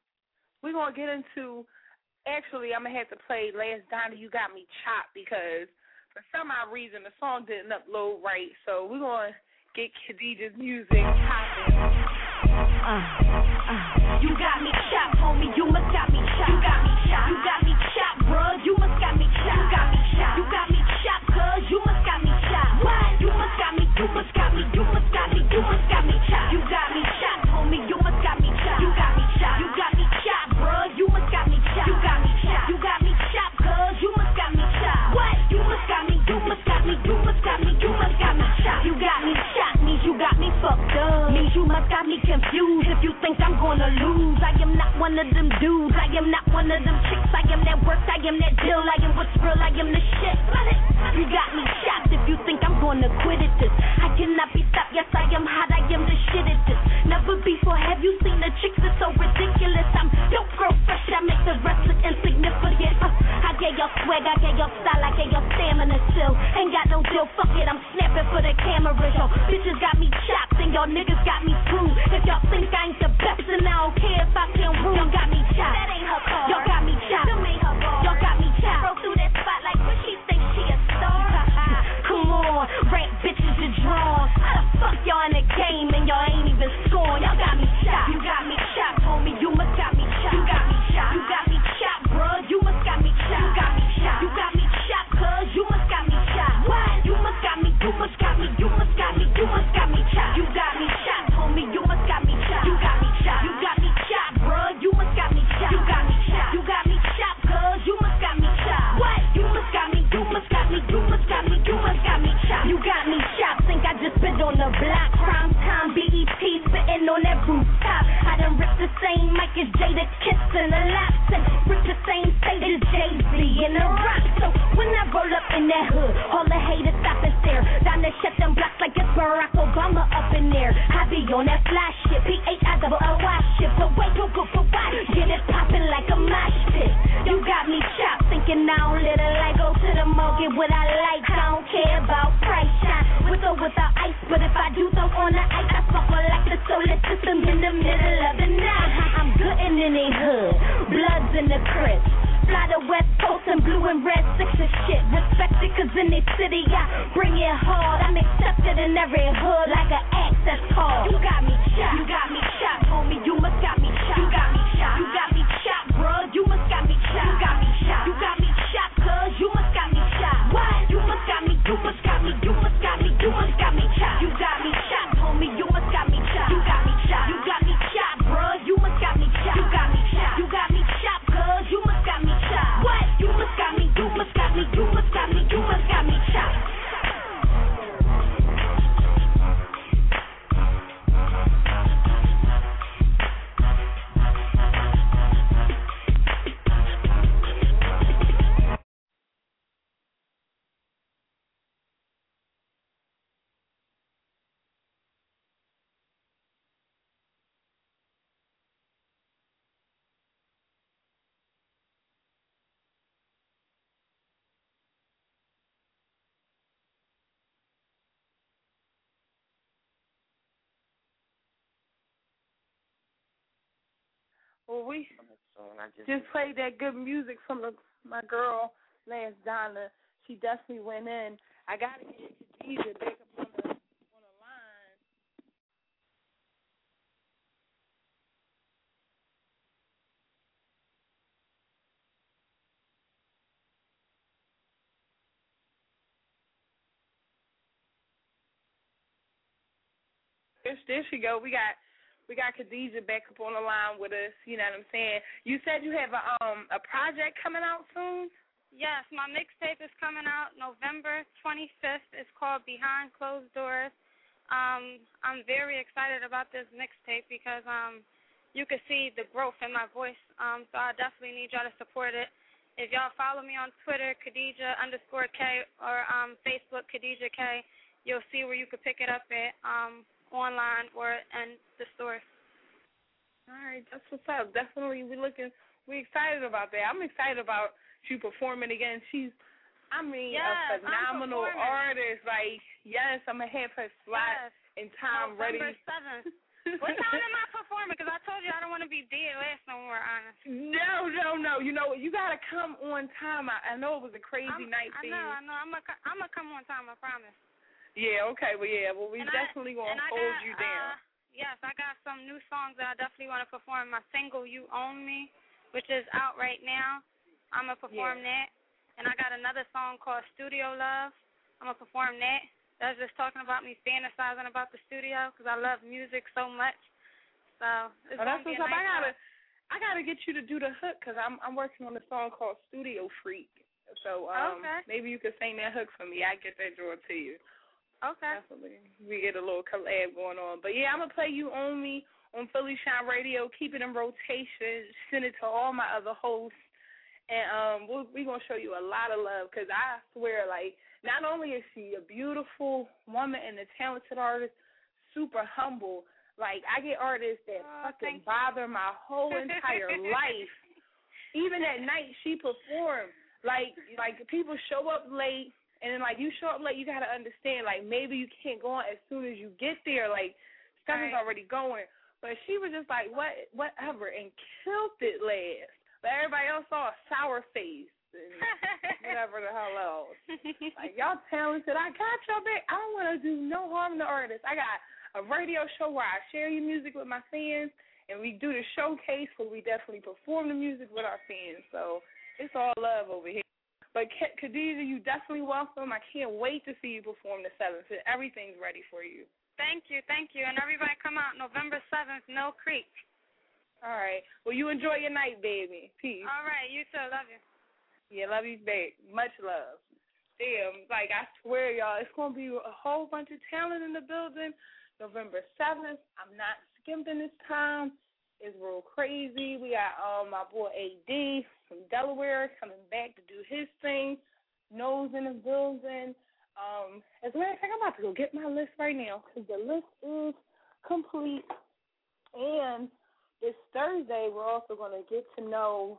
we're gonna get into. Actually, I'm gonna have to play Last Donna, You Got Me Chopped, because for some odd reason the song didn't upload right. So we're gonna get Khadijah's music popping. Uh, uh, you got me chopped, homie. You must got me chopped. You got me chopped. You got me chopped, bruh. You must got me chopped. You got me chopped. You got me chopped, cuz you must got me chopped. What? You must got me. You must got me. You must got me. You must got me chopped. You got me chopped, homie. You must got me chopped. You got me chopped. You got me chopped, bruh. You must got me chopped. You got me chopped. You got me chopped, cuz you must got me chopped. What? You must got me. You must got me. You must got me. You must got me chopped. You got me chopped means you got me fucked up. Means you must got me confused. If you think I'm gonna lose, I am not one of them dudes. I am not one of them chicks. I am that work. I am that deal. I am what's real. I am the shit. You got me chopped if you think I'm gonna quit at this. I cannot be stopped. Yes, I am hot. I am the shit at this. Never before have you seen the chicks? It's so ridiculous. I'm dope, girl, fresh. I make the rest look insignificant. Uh, I gave y'all swag. I gave y'all style. I gave y'all stamina still. Ain't got no deal. Fuck it. I'm snapping for the camera. Yo, bitches got me chopped and y'all niggas got me screwed. If y'all think I ain't the best, then I don't care if I can rule. Y'all got me chopped. That ain't her car. Y'all got me chopped. Them ain't her car. Y'all got me chopped. Roll through that spot like what she think she a star. Come on, rap bitches are drawn. How the fuck y'all in the game and y'all ain't even scoring? Y'all got me chopped. You got me chopped, homie. You must got me chopped. You got me chopped. You got me chopped, bruh. You must got me chopped. You got me chopped. You got me chopped, cuz you must got me chopped. What? You must got me. You must got me. You must got me. You must got me chopped. You got me chopped, homie. You must got me chopped. You got me chopped. You got me chopped, bruh. You must got me chopped. You got me chopped. You got me chopped, cuz you must got me chopped. What? You must got me. You must got me. You must got me. You must got me chopped. You got me chopped. Think I just spit on the block. Crime time. B E T spitting on that rooftop. I done ripped the same mic as Jada Kiss in the laps and ripped the same stage as Jay-Z in the rock. So when I roll up in that hood, all the haters stop and stare. Down the shut them blocks like it's Barack Obama up in there. I be on that flash shit, P H I double L Y shit. So wait, go go for what? Get it popping like a mosh pit. You got me chopped, thinking I don't let it like go to the mall, get what I like. I don't care about price shine, with or without ice. But if I do throw on the ice, I fuck her like the solar system in the middle of the night. I'm good in the hood, bloods in the crib. Fly the West Coast and blue and red six and shit. Respect it cause in this city I bring it hard. I'm accepted in every hood like an access card. You got me chopped. You got me chopped, homie. You must got me chopped. You got me chopped. You got me chopped, bruh. You must got me chopped. You got me chopped. You got me chopped, cuz you must got me chopped. What? You must got me. You must got me. You must got me. You must got me chopped. You got me chopped, homie. You must got me chopped. You got me chopped. You got me chopped, bruh. You must got me chopped. You got me chopped. You got me chopped, cuz you must got me chopped. What? You must got me. You must got me. You must got me. You must got me chopped. Well, we just, just played that good music from the, my girl, Last Donna. She definitely went in. I got to get Khadijah back up on the, on the line. There, there she go. We got we got Khadijah back up on the line with us. You know what I'm saying? You said you have a um a project coming out soon? Yes, my mixtape is coming out November twenty-fifth. It's called Behind Closed Doors. Um, I'm very excited about this mixtape because um, you can see the growth in my voice. Um, so I definitely need y'all to support it. If y'all follow me on Twitter, Khadijah underscore K, or um, Facebook, Khadijah K, you'll see where you can pick it up at um, online or in the store. All right, that's what's up. Definitely, we looking we excited about that. I'm excited about you performing again. She's, I mean, yes, a phenomenal artist. Like, yes, I'm going to have her slot yes. in time November ready. November seventh. What time am I performing? Because I told you I don't want to be dead last no more, honest. No, no, no. You know, you got to come on time. I, I know it was a crazy I'm, night for I know, you. I know. I'm going I'm to come on time, I promise. Yeah, okay. Well, yeah. Well, we and definitely going to hold got, you down. Uh, yes, I got some new songs that I definitely want to perform. My single, You Own Me, which is out right now. I'm going to perform yeah. that. And I got another song called Studio Love. I'm going to perform that. That's just talking about me fantasizing about the studio because I love music so much. So it's oh, that's gonna be what's a up. nice I gotta, song. I gotta get you to do the hook because I'm, I'm working on a song called Studio Freak. So um, okay. maybe you could sing that hook for me. I get that draw to you. Okay. Definitely. We get a little collab going on. But yeah, I'm gonna play You Own Me on Philly Shine Radio. Keep it in rotation. Send it to all my other hosts, and um, we're we gonna show you a lot of love because I swear, like, not only is she a beautiful woman and a talented artist, super humble. Like, I get artists that oh, fucking bother my whole entire life. Even at night, she performs. Like, like people show up late, and then, like, you show up late, you got to understand, like, maybe you can't go on as soon as you get there. Like, stuff right. is already going. But she was just like, what, whatever, and killed it last. But everybody else saw a sour face and whatever the hell else. Like, y'all talented. I got y'all back. I don't want to do no harm to artists. I got a radio show where I share your music with my fans, and we do the showcase where we definitely perform the music with our fans. So it's all love over here. But Khadijah, you definitely welcome. I can't wait to see you perform the seventh. Everything's ready for you. Thank you, thank you. And everybody come out November seventh, Mill Creek. All right. Well, you enjoy your night, baby. Peace. All right. You too. Love you. Yeah, love you back. Much love. Damn, like, I swear, y'all, it's going to be a whole bunch of talent in the building. November seventh. I'm not skimping this time. It's real crazy. We got um, my boy A D from Delaware coming back to do his thing. Nose in the building. Um, as a matter of fact, I'm about to go get my list right now because the list is complete. And this Thursday, we're also going to get to know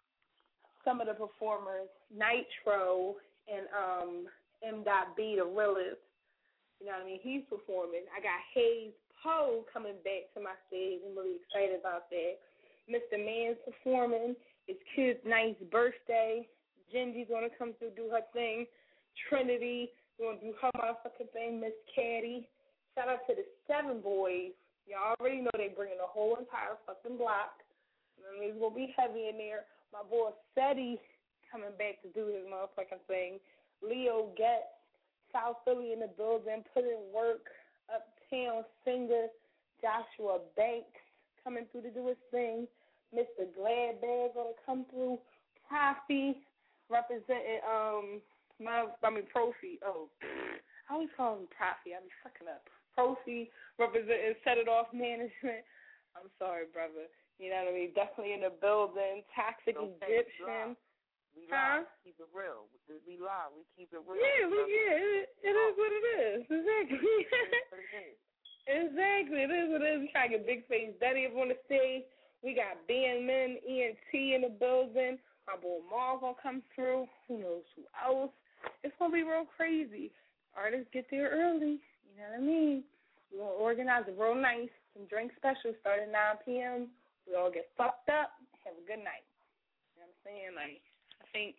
some of the performers, Nitro and um, M. B, the realist. You know what I mean? He's performing. I got Hayes Poe coming back to my stage. I'm really excited about that. Mister Man's performing. It's Kid's ninth birthday. Gingy's going to come through, do her thing. Trinity going to do her motherfucking thing. Miss Caddy. Shout out to the Seven Boys. Y'all already know they bringing the whole entire fucking block. I mean, it's going to be heavy in there. My boy Seti coming back to do his motherfucking thing. Leo Getz. South Philly in the building, put in work. Uptown singer Joshua Banks coming through to do his thing. Mister Gladbag gonna come through. Profi representing um my I mean Profi. Oh, I always call him Profi. I be fucking up. Profi representing Set It Off Management. I'm sorry, brother. You know what I mean? Definitely in the building. Toxic no, Egyptian. We lie. Huh? Keep it real. We lie. We keep it real. Yeah, we, yeah, it, it is what it is. Exactly. Exactly. It is what it is. We try to get Big Face Betty up on the stage. We got Ben Men, E N T in the building. My boy Marv gonna come through. Who knows who else? It's gonna be real crazy. Artists get there early. You know what I mean? We're gonna organize it real nice. Some drink specials start at nine p.m. We all get fucked up. Have a good night. You know what I'm saying? Like, I think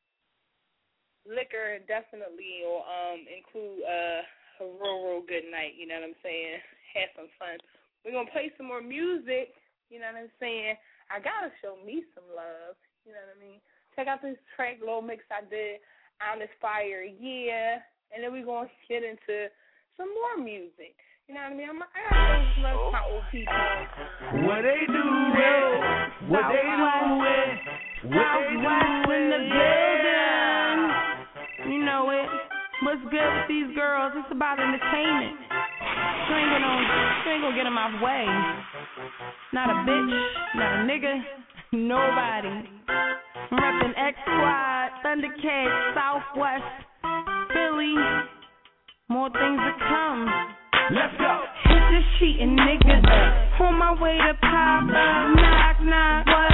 liquor definitely will um, include uh, a real, real good night. You know what I'm saying? Have some fun. We're going to play some more music. You know what I'm saying? I got to show me some love. You know what I mean? Check out this track, little mix I did, Honest Fire, yeah. And then we're going to get into some more music. You know what I mean? I'm, I got to love my old people. What they do, what they do, what they do in the building. You know it. What's good with these girls? It's about entertainment. You ain't gonna, you ain't gonna get in my way. Not a bitch, not a nigga, nobody. I'm reppin' X Squad, Thundercats, Southwest, Philly. More things to come. Let's go. Hit the cheating niggas up. On my way to pop up. Knock, knock. What's up?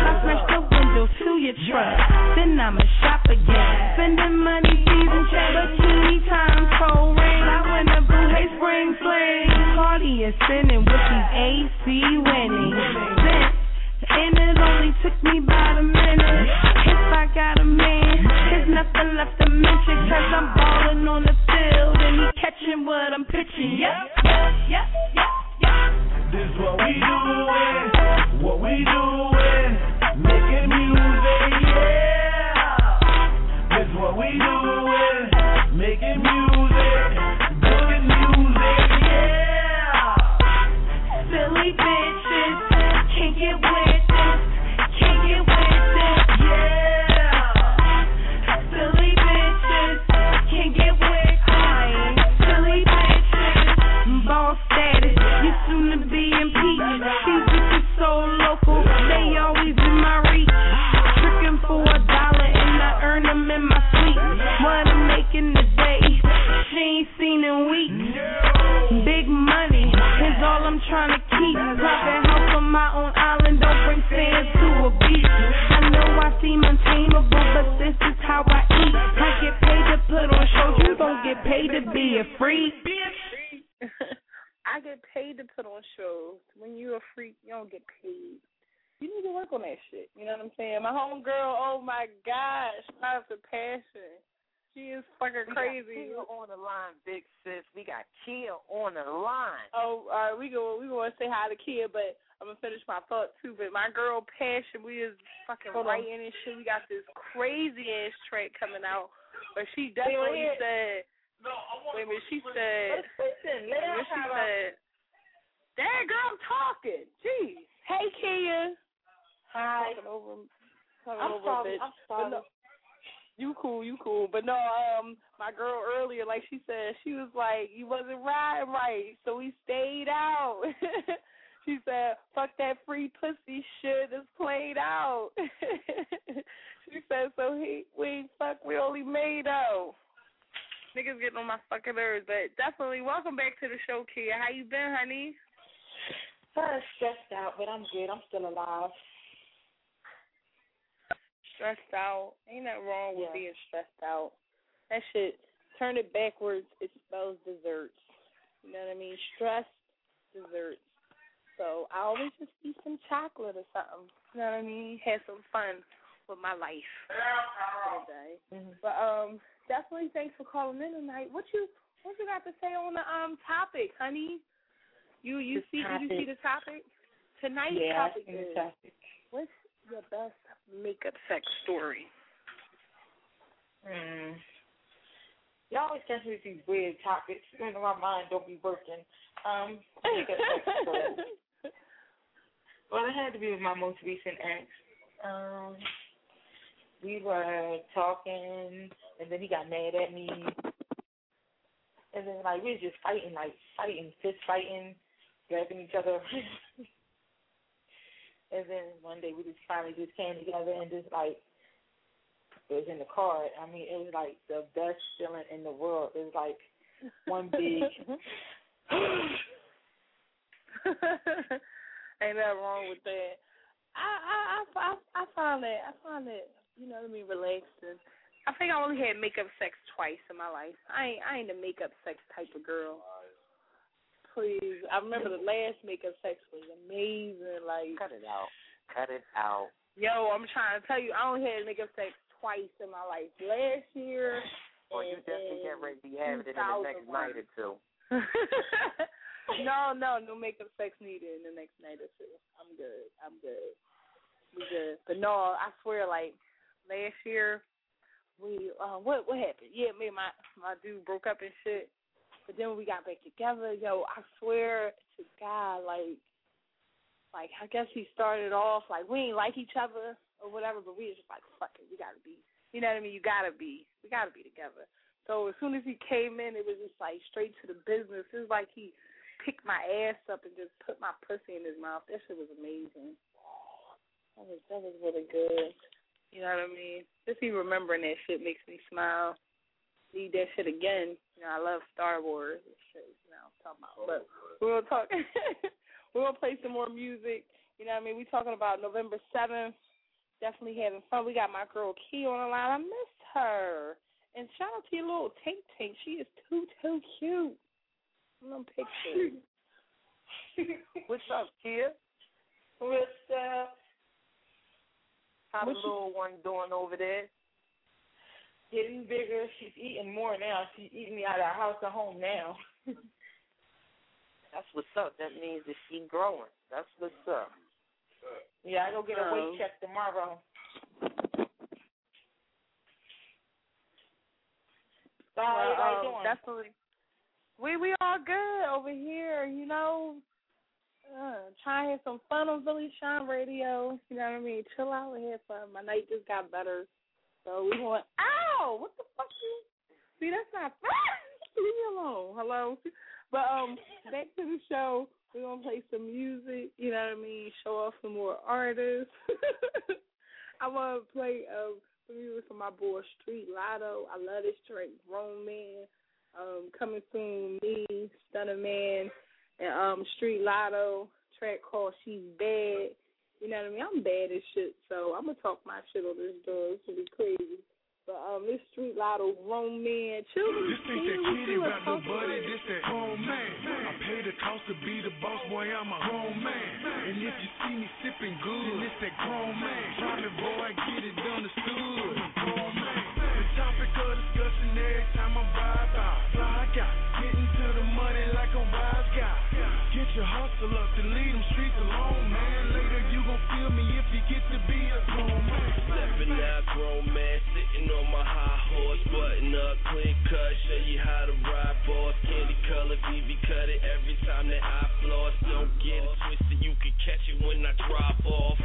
I smash the window to your truck. Then I'ma shop again. Spending money, even check. But two times cold rain. I went to Blue Hay Spring Sling. Party and spinning with these A C winning. Since, and it only took me about a minute. If I got a man, there's nothing left to mention. Cause I'm ballin' on the field and he catching what I'm pitching. Yep, yep, yep, yep. This what we doin', what we doin', making music, yeah. This what we doin', making music, making music, yeah. Silly bitches, can't get with this, can't get with this, yeah. Silly bitches, can't get with this, silly bitches, ball status, you soon to be impeached. These bitches so local, they always in my reach. Tricking for a dollar and I earn them in my sleep. What I'm making today, she ain't seen in weeks. Big money is all I'm trying to keep. Private house on my own island, don't bring fans to a beach. I know I seem untamable, but this is how I eat. I get paid to put on shows, you don't get paid to be a freak. I get paid to put on shows. When you're a freak, you don't get paid. You need to work on that shit. You know what I'm saying? My homegirl, oh my gosh, shout out to Passion. She is fucking we crazy. Got Kia on the line, big sis. We got Kia on the line. Oh, all right, we go. We going to say hi to Kia, but I'm gonna finish my thought too. But my girl Passion, we is fucking Hold writing on. and shit. We got this crazy ass track coming out, but she definitely Wait, wait, said. No, I want wait a minute. She said. Listen, wait a minute, she said. Dang girl, I'm talking. Jeez. Hey Kia. Hi. Talking over. Talking I'm over sorry. a bitch. I'm sorry. But no, you cool, you cool. But no, um, my girl earlier, like she said, she was like, you wasn't riding right, so we stayed out. She said, fuck that free pussy shit, it's played out. She said, so he, we fuck, we only made out. Niggas getting on my fucking nerves, but definitely welcome back to the show, Kia. How you been, honey? I'm stressed out, but I'm good. I'm still alive. Stressed out. Ain't nothing wrong with Yeah. being stressed out. That shit, turn it backwards, it spells desserts. You know what I mean? Stress, desserts. So I always just eat some chocolate or something. You know what I mean? Have some fun with my life for the day. Mm-hmm. But um, definitely thanks for calling in tonight. What you what you got to say on the um topic, honey? You you The see topic. did you see the topic? Tonight's Yeah, I topic seen the is topic. what's your best makeup sex story? Hmm. You always catch me with these weird topics. You know, my mind don't be working. Um, makeup sex story. Well, it had to be with my most recent ex. Um, we were talking, and then he got mad at me. And then, like, we were just fighting, like, fighting, fist fighting, grabbing each other. And then one day we just finally just came together and just, like, it was in the car. I mean, it was, like, the best feeling in the world. It was, like, one big... Ain't nothing wrong with that. I I I I, I find that I find that you know what I mean relaxing. I think I only had makeup sex twice in my life. I ain't I ain't a makeup sex type of girl. Please, I remember the last makeup sex was amazing. Like cut it out, cut it out. Yo, I'm trying to tell you, I only had makeup sex twice in my life. Last year. Or you just can get ready to have it in the next night or two. No, no, no makeup sex needed in the next night or two. I'm good. I'm good. We good. But no, I swear, like last year, we uh, what what happened? Yeah, me and my my dude broke up and shit. But then when we got back together, yo, I swear to God, like, like I guess he started off like we ain't like each other or whatever, but we was just like, fuck it, we gotta be. You know what I mean? You gotta be. We gotta be together. So as soon as he came in, it was just like straight to the business. It was like he picked my ass up and just put my pussy in his mouth. That shit was amazing. That was that was really good. You know what I mean? Just even remembering that shit makes me smile. Need that shit again. You know, I love Star Wars and shit. You know, I'm talking about. But we're gonna talk. We're gonna play some more music. You know what I mean? We're talking about November seventh. definitely having fun. We got my girl Key on the line. I missed her. And shout out to your little Tank Tank. She is too, too cute. Little pictures. What's up, Kia? What's up? How the What's little one doing over there? Getting bigger. She's eating more now. She's eating me out of house and home now. That's what's up. That means that she's growing. That's what's up. Yeah, I go get a weight Um, check tomorrow. So how Well, everybody um, doing? definitely. We we all good over here, you know. Uh, trying to have some fun on Billy Sean Radio. You know what I mean? Chill out and have fun. My night just got better. So we want, ow! What the fuck you? See, that's not fun. Leave me alone. Hello? But um, back to the show. We're going to play some music. You know what I mean? Show off some more artists. I want to play uh, some music from my boy Street Lotto. I love this track, Grown Man. Um, coming soon, me, Stunner Man, and um, Street Lotto, track called She's Bad. You know what I mean? I'm bad as shit, so I'm going to talk my shit on this dog. It's going to be crazy. But um, this Street Lotto, Grown Man, children. This ain't that kitty rap, no buddy, this that grown man. I pay the cost to be the boss, boy, I'm a grown man. And if you see me sipping good, then it's that grown man. Dropping, boy, get it understood. Grown man. The topic of discussion every time I vibe out. Fly guy, getting to the money like a wise guy. Get your hustle up to leave them streets alone, man. Later you gon' feel me if you get to be a grown man. Stepping out, grown man, sitting on my high horse, button up, clean cut, show you how to ride, boss. Candy color, V V cut it every time that I floss. Don't get it twisted, you can catch it when I drop off.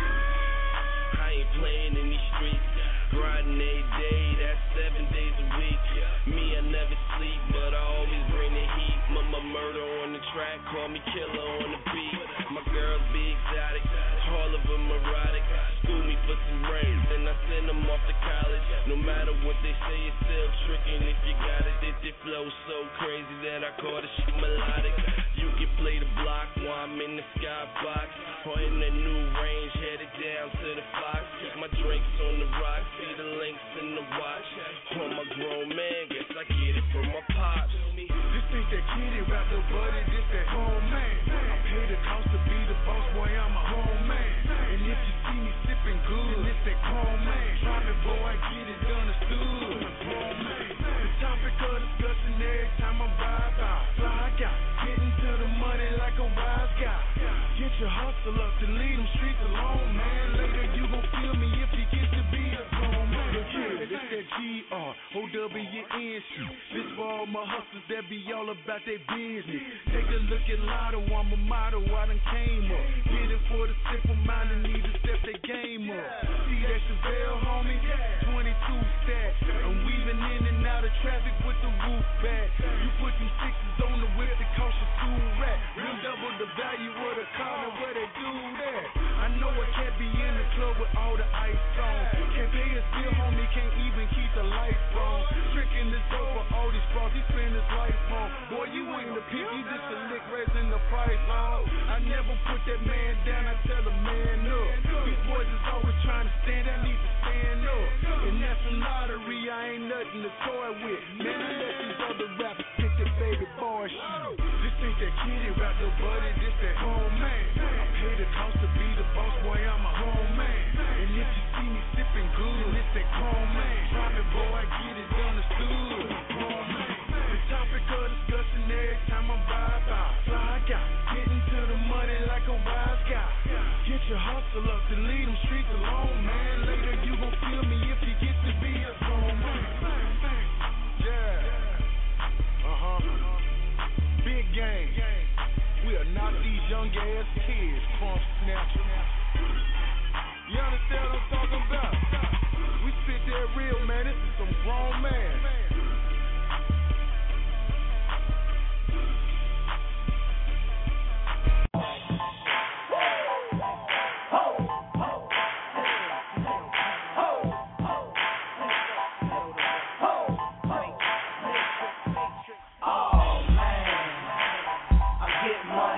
I ain't playing in these streets, grinding every day, that's seven days a week. Me, I never sleep, but I always bring the heat. Mama murder on the track, call me killer on the beat. My girls be exotic, all of them erotic. School me for some brains, then I send them off to college. No matter what they say, it's still tricking. If you got it, it, it flows so crazy that I call the shit melodic. You can play the block while I'm in the skybox, or in the new range, headed down to the Fox. Keep my drinks on the rocks, see the links in the watch. On my grown man, guess I get it from my pops. This ain't that kitty rap, no buddy, this that grown man. I pay the cost to be the boss, boy, I'm a grown man. And if you see me sipping good, then it's that grown man. Dropping, boy, get it understood. Grown man. The topic of discussion every time I vibe out. Fly guy, getting to the money like a wise guy. Get your hustle up to leave them streets alone, man. Later you gon' feel me if you get to be a grown man. Look here, this that G R O W N C. This for all my hustlers that be all about their business. Take a look at Lotto, I'm a model, I done came up. Get it for the simple minded, need to step their game up. See that Chevelle, homie? twenty-two stack. I'm weaving in and out of traffic with the roof back. You put them sixes on the whip, the cost you two rack. Real double the value of the car, and where they do that. I know I can't be in the club with all the ice on. Can't pay his bill, homie, can't even keep the lights on. Tricking this dope for all these frauds, he spend his life on. Boy, you ain't the pimp, you just a lick raising the price on. I never put that man down, I tell a man up. These boys is always trying to stand, I need to stand up. And that's some lottery, I ain't nothing to toy with. Man, I let these other rappers get that baby boy shit. This ain't that kitty rap, no buddy, this that grown man. I pay the cost to be the boss, boy, I'm a grown man. And if you see me sipping good, then it's that grown man. Dropping, boy, get it understood. Grown man. The topic of discussion every time I vibe out. Fly guy, getting to the money like a wise guy. Get your hustle up to leave them streets alone, man. Later you gon' feel me if you get to be a grown man. Yeah. Uh-huh. Big game. We are not these young ass kids, crumb snatchers. You understand what I'm talking about? We sit there real, man. This is some grown man.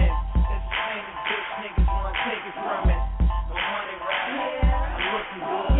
From it, the money right, I'm looking good.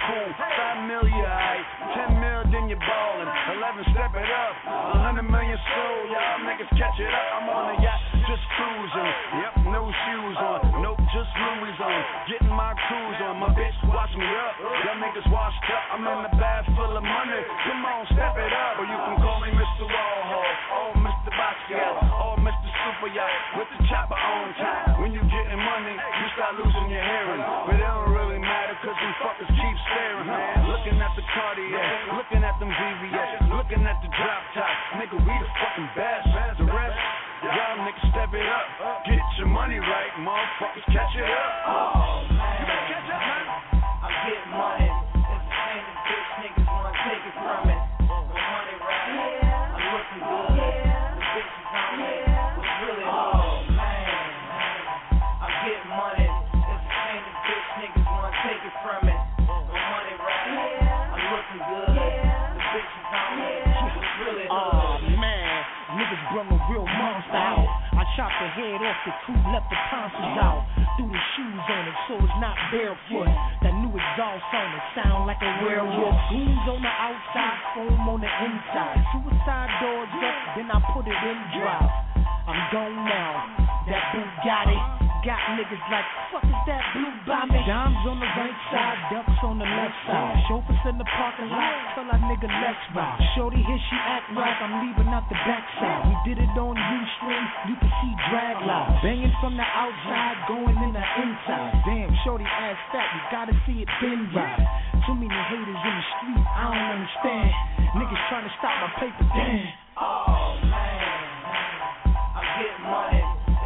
cool. Five million, alright. Ten mil, then you're ballin'. Eleven, step it up. A hundred million sold, y'all niggas catch it up. I'm on a yacht, just cruising. Yep, no shoes on. Nope, just Louis on. Getting my cruise on. My bitch wash me up. Y'all niggas washed up. I'm in the bag full of money. Come on, step it up. Or you can call me Mister Warhol. Oh, Mister Basquiat. Oh, Mister Super Yacht. With the chopper on top. When you getting money, you start losing your hearing. But it don't really matter, cause them fuckers keep staring, man. Looking at the Cartier, looking at them V V S, looking at the drop top. Nigga, we the fucking best. The rest, y'all niggas step it up. Get your money right, motherfuckers, catch it up. Oh, man. You better catch up, man. I'm getting money. It's the same as bitch niggas wanna take it from me. The money right, I'm looking good. The bitches on me, what's really oh, man. I'm getting money. It's the same as bitch niggas wanna take it from me. The money right, I'm looking good. The bitches on me, what's really oh, man. Niggas brung a real monster out. I chopped the head off the crew, left the tonsils out. Threw the shoes on it so it's not barefoot. That new exhaust on it sound like a werewolf. Who's on the outside, foam on the inside. Suicide doors up, then I put it in drive. I'm gone now, that Bugatti got niggas like, fuck is that blue by me? Dimes on the right side, ducks on the left side. Chauffeurs in the parking lot, tell that nigga let's ride. Shorty here, she act right, I'm leaving out the backside. We did it on U-string, you can see drag lines. Banging from the outside, going in the inside. Damn, shorty ass fat, you gotta see it been right. Too many haters in the street, I don't understand. Niggas trying to stop my paper, damn. Oh, man, I'm getting money.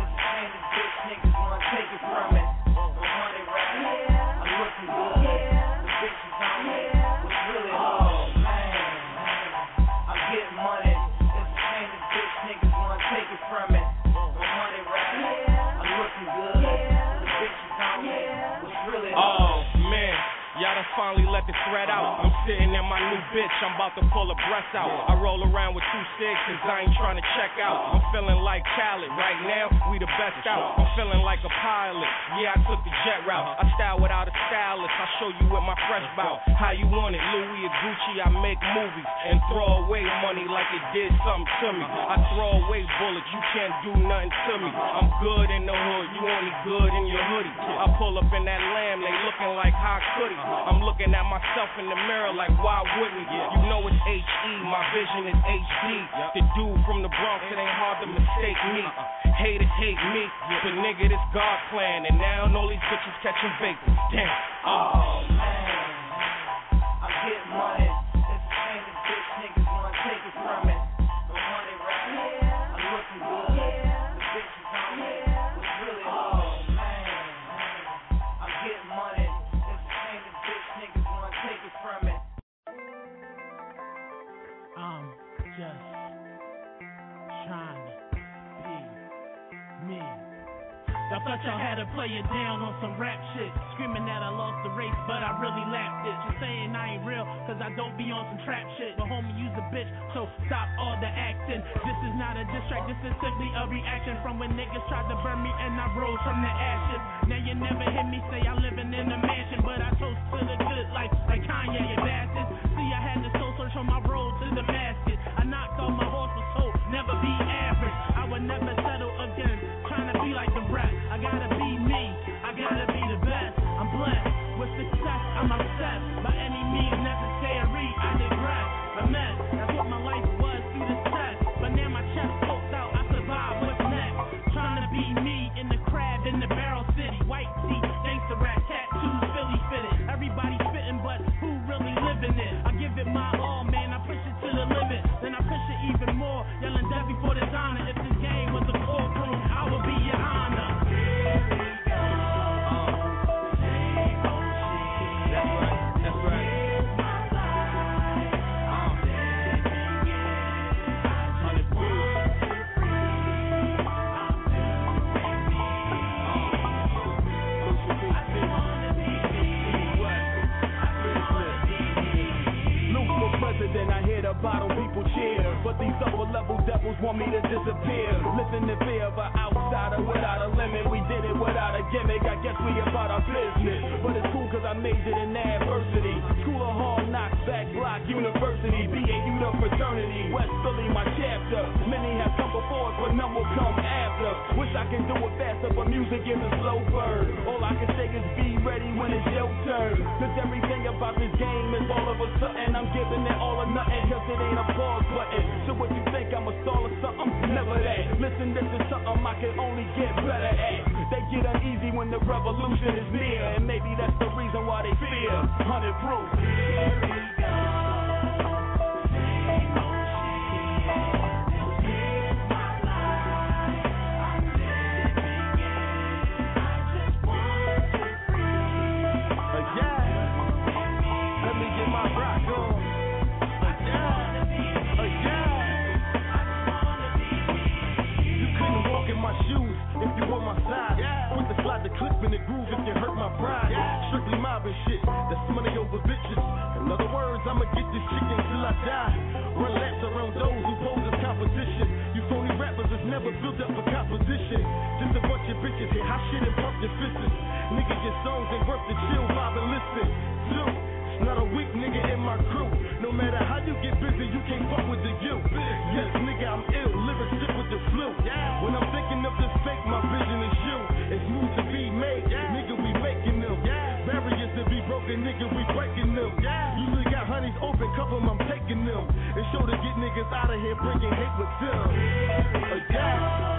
Take it from me. The money right, I'm looking good. The bitches on me, what's really oh man. I'm getting money. It's the same as bitch niggas wanna take it from me. The money right, I'm looking good. The bitches on me, what's really oh man. Y'all done finally let the thread out. I'm sitting in my new bitch, I'm about to pull a breast out. I roll around with two sticks cause I ain't trying to check out. I'm feeling like Khaled, right now we the best out. I'm feeling like a pilot, yeah I took the jet route. I style without a stylist, I show you with my fresh bout. How you want it, Louis or Gucci, I make movies and throw away money like it did something to me. I throw away bullets, you can't do nothing to me. I'm good in the hood, you only good in your hoodie. I pull up in that lamb, they looking like how could he? I'm looking at myself in the mirror like why wouldn't you? You know it's H E, my vision is H D. The dude from the Bronx, it ain't hard to mistake me. Haters hate me, but nigga this God plan. And now all these bitches catching vapors. Damn. Oh man, I'm getting money. It's the same as bitch niggas wanna take it from me. The money right, I'm looking good. The bitches on me, what's really oh man, I'm getting money. I'm just trying to be me. I thought y'all had to play it down on some rap shit. Screaming that I lost the race, but I really lapped it. Just saying I ain't real, cause I don't be on some trap shit. But homie, you's a bitch, so stop all the acting. This is not a diss track, this is simply a reaction from when niggas tried to burn me and I rose from the ashes. Now you never hear me say I'm living in a mansion, but I toast to the good life like Kanye, you bastards. See, I had to soul search on my road to Damascus. I knocked off my horse was hope, never be average. I would never settle again, trying to be like the rest. I gotta be me, I gotta be the best. I'm blessed with success, I'm obsessed. By any means necessary, I digress. A mess, that's what my life was through the test. But now my chest poked out, I survived, what's next? Trying to be me in the crab in the barrel city. White tee, gangsta rap, tattoos, Philly fitted. Everybody spitting, but who really living it? I give it my all, man, I push it to the limit. me to disappear. Listen to fear of an outsider without a limit. We did it without a gimmick. I guess we about our business. But it's cool cause I majored in adversity. School of hard knocks, back block, university. B A U the fraternity. West Philly, my chapter. Many have come before us, but none will come after. Wish I can do it faster, but music is a slow burn. All I can say is be ready when it's your turn. Cause everything about this game is all of a sudden. I'm giving it all or nothing cause it ain't a pause button. So what you think, I'm a star or something? Never that. Listen, this is something I can only get better at. They get uneasy when the revolution is near. And maybe that's the reason why they fear. Hundred proof. Here we go. The clip in the groove if you hurt my pride. Strictly mobbing shit, that's money over bitches. In other words, I'ma get this chicken till I die. Run laps around those who pose as competition. You phony rappers is never built up for composition. Just a bunch of bitches hit hot shit and pump your fists. Nigga get songs ain't worth the chill, vibe and listen. Two, it's not a weak nigga in my crew. No matter how you get busy, you can't fuck with the you. Yes, nigga, I'm ill, living sick with the flu. When I'm thinking of this fake, my vision is you. It's moves to be made, nigga, we making them. Barriers to be broken, nigga, we breaking them. Usually got honeys open, couple I'm taking them. And show to get niggas out of here, bringing hate with them. Uh, yeah.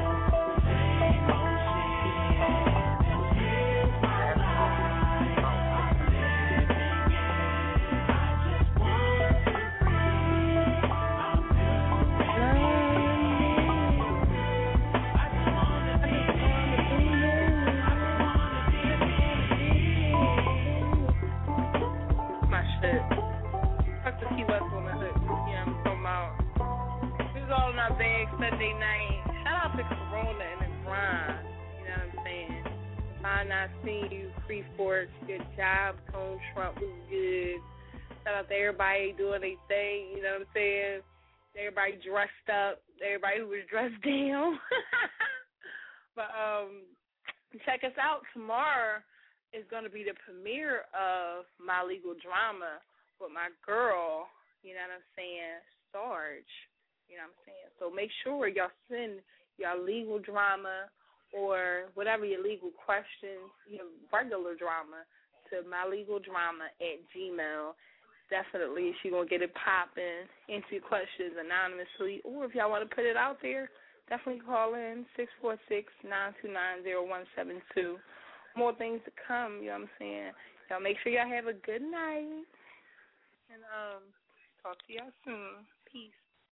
Sunday night. Shout out to Corona and the grind. You know what I'm saying? Fine, I seen you. Free Force, good job. Tone Trump was good. Shout out to everybody doing their thing. You know what I'm saying? Everybody dressed up. Everybody who was dressed down. But um, check us out. Tomorrow is going to be the premiere of My Legal Drama with my girl. You know what I'm saying? Sarge. You know what I'm saying? So make sure y'all send y'all legal drama or whatever your legal questions, your regular drama, to mylegaldrama at gmail. Definitely, she's going to get it popping, answer your questions anonymously. Or if y'all want to put it out there, definitely call in six four six, nine two nine, zero one seven two. More things to come, you know what I'm saying? Y'all make sure y'all have a good night. And um, talk to y'all soon. Peace.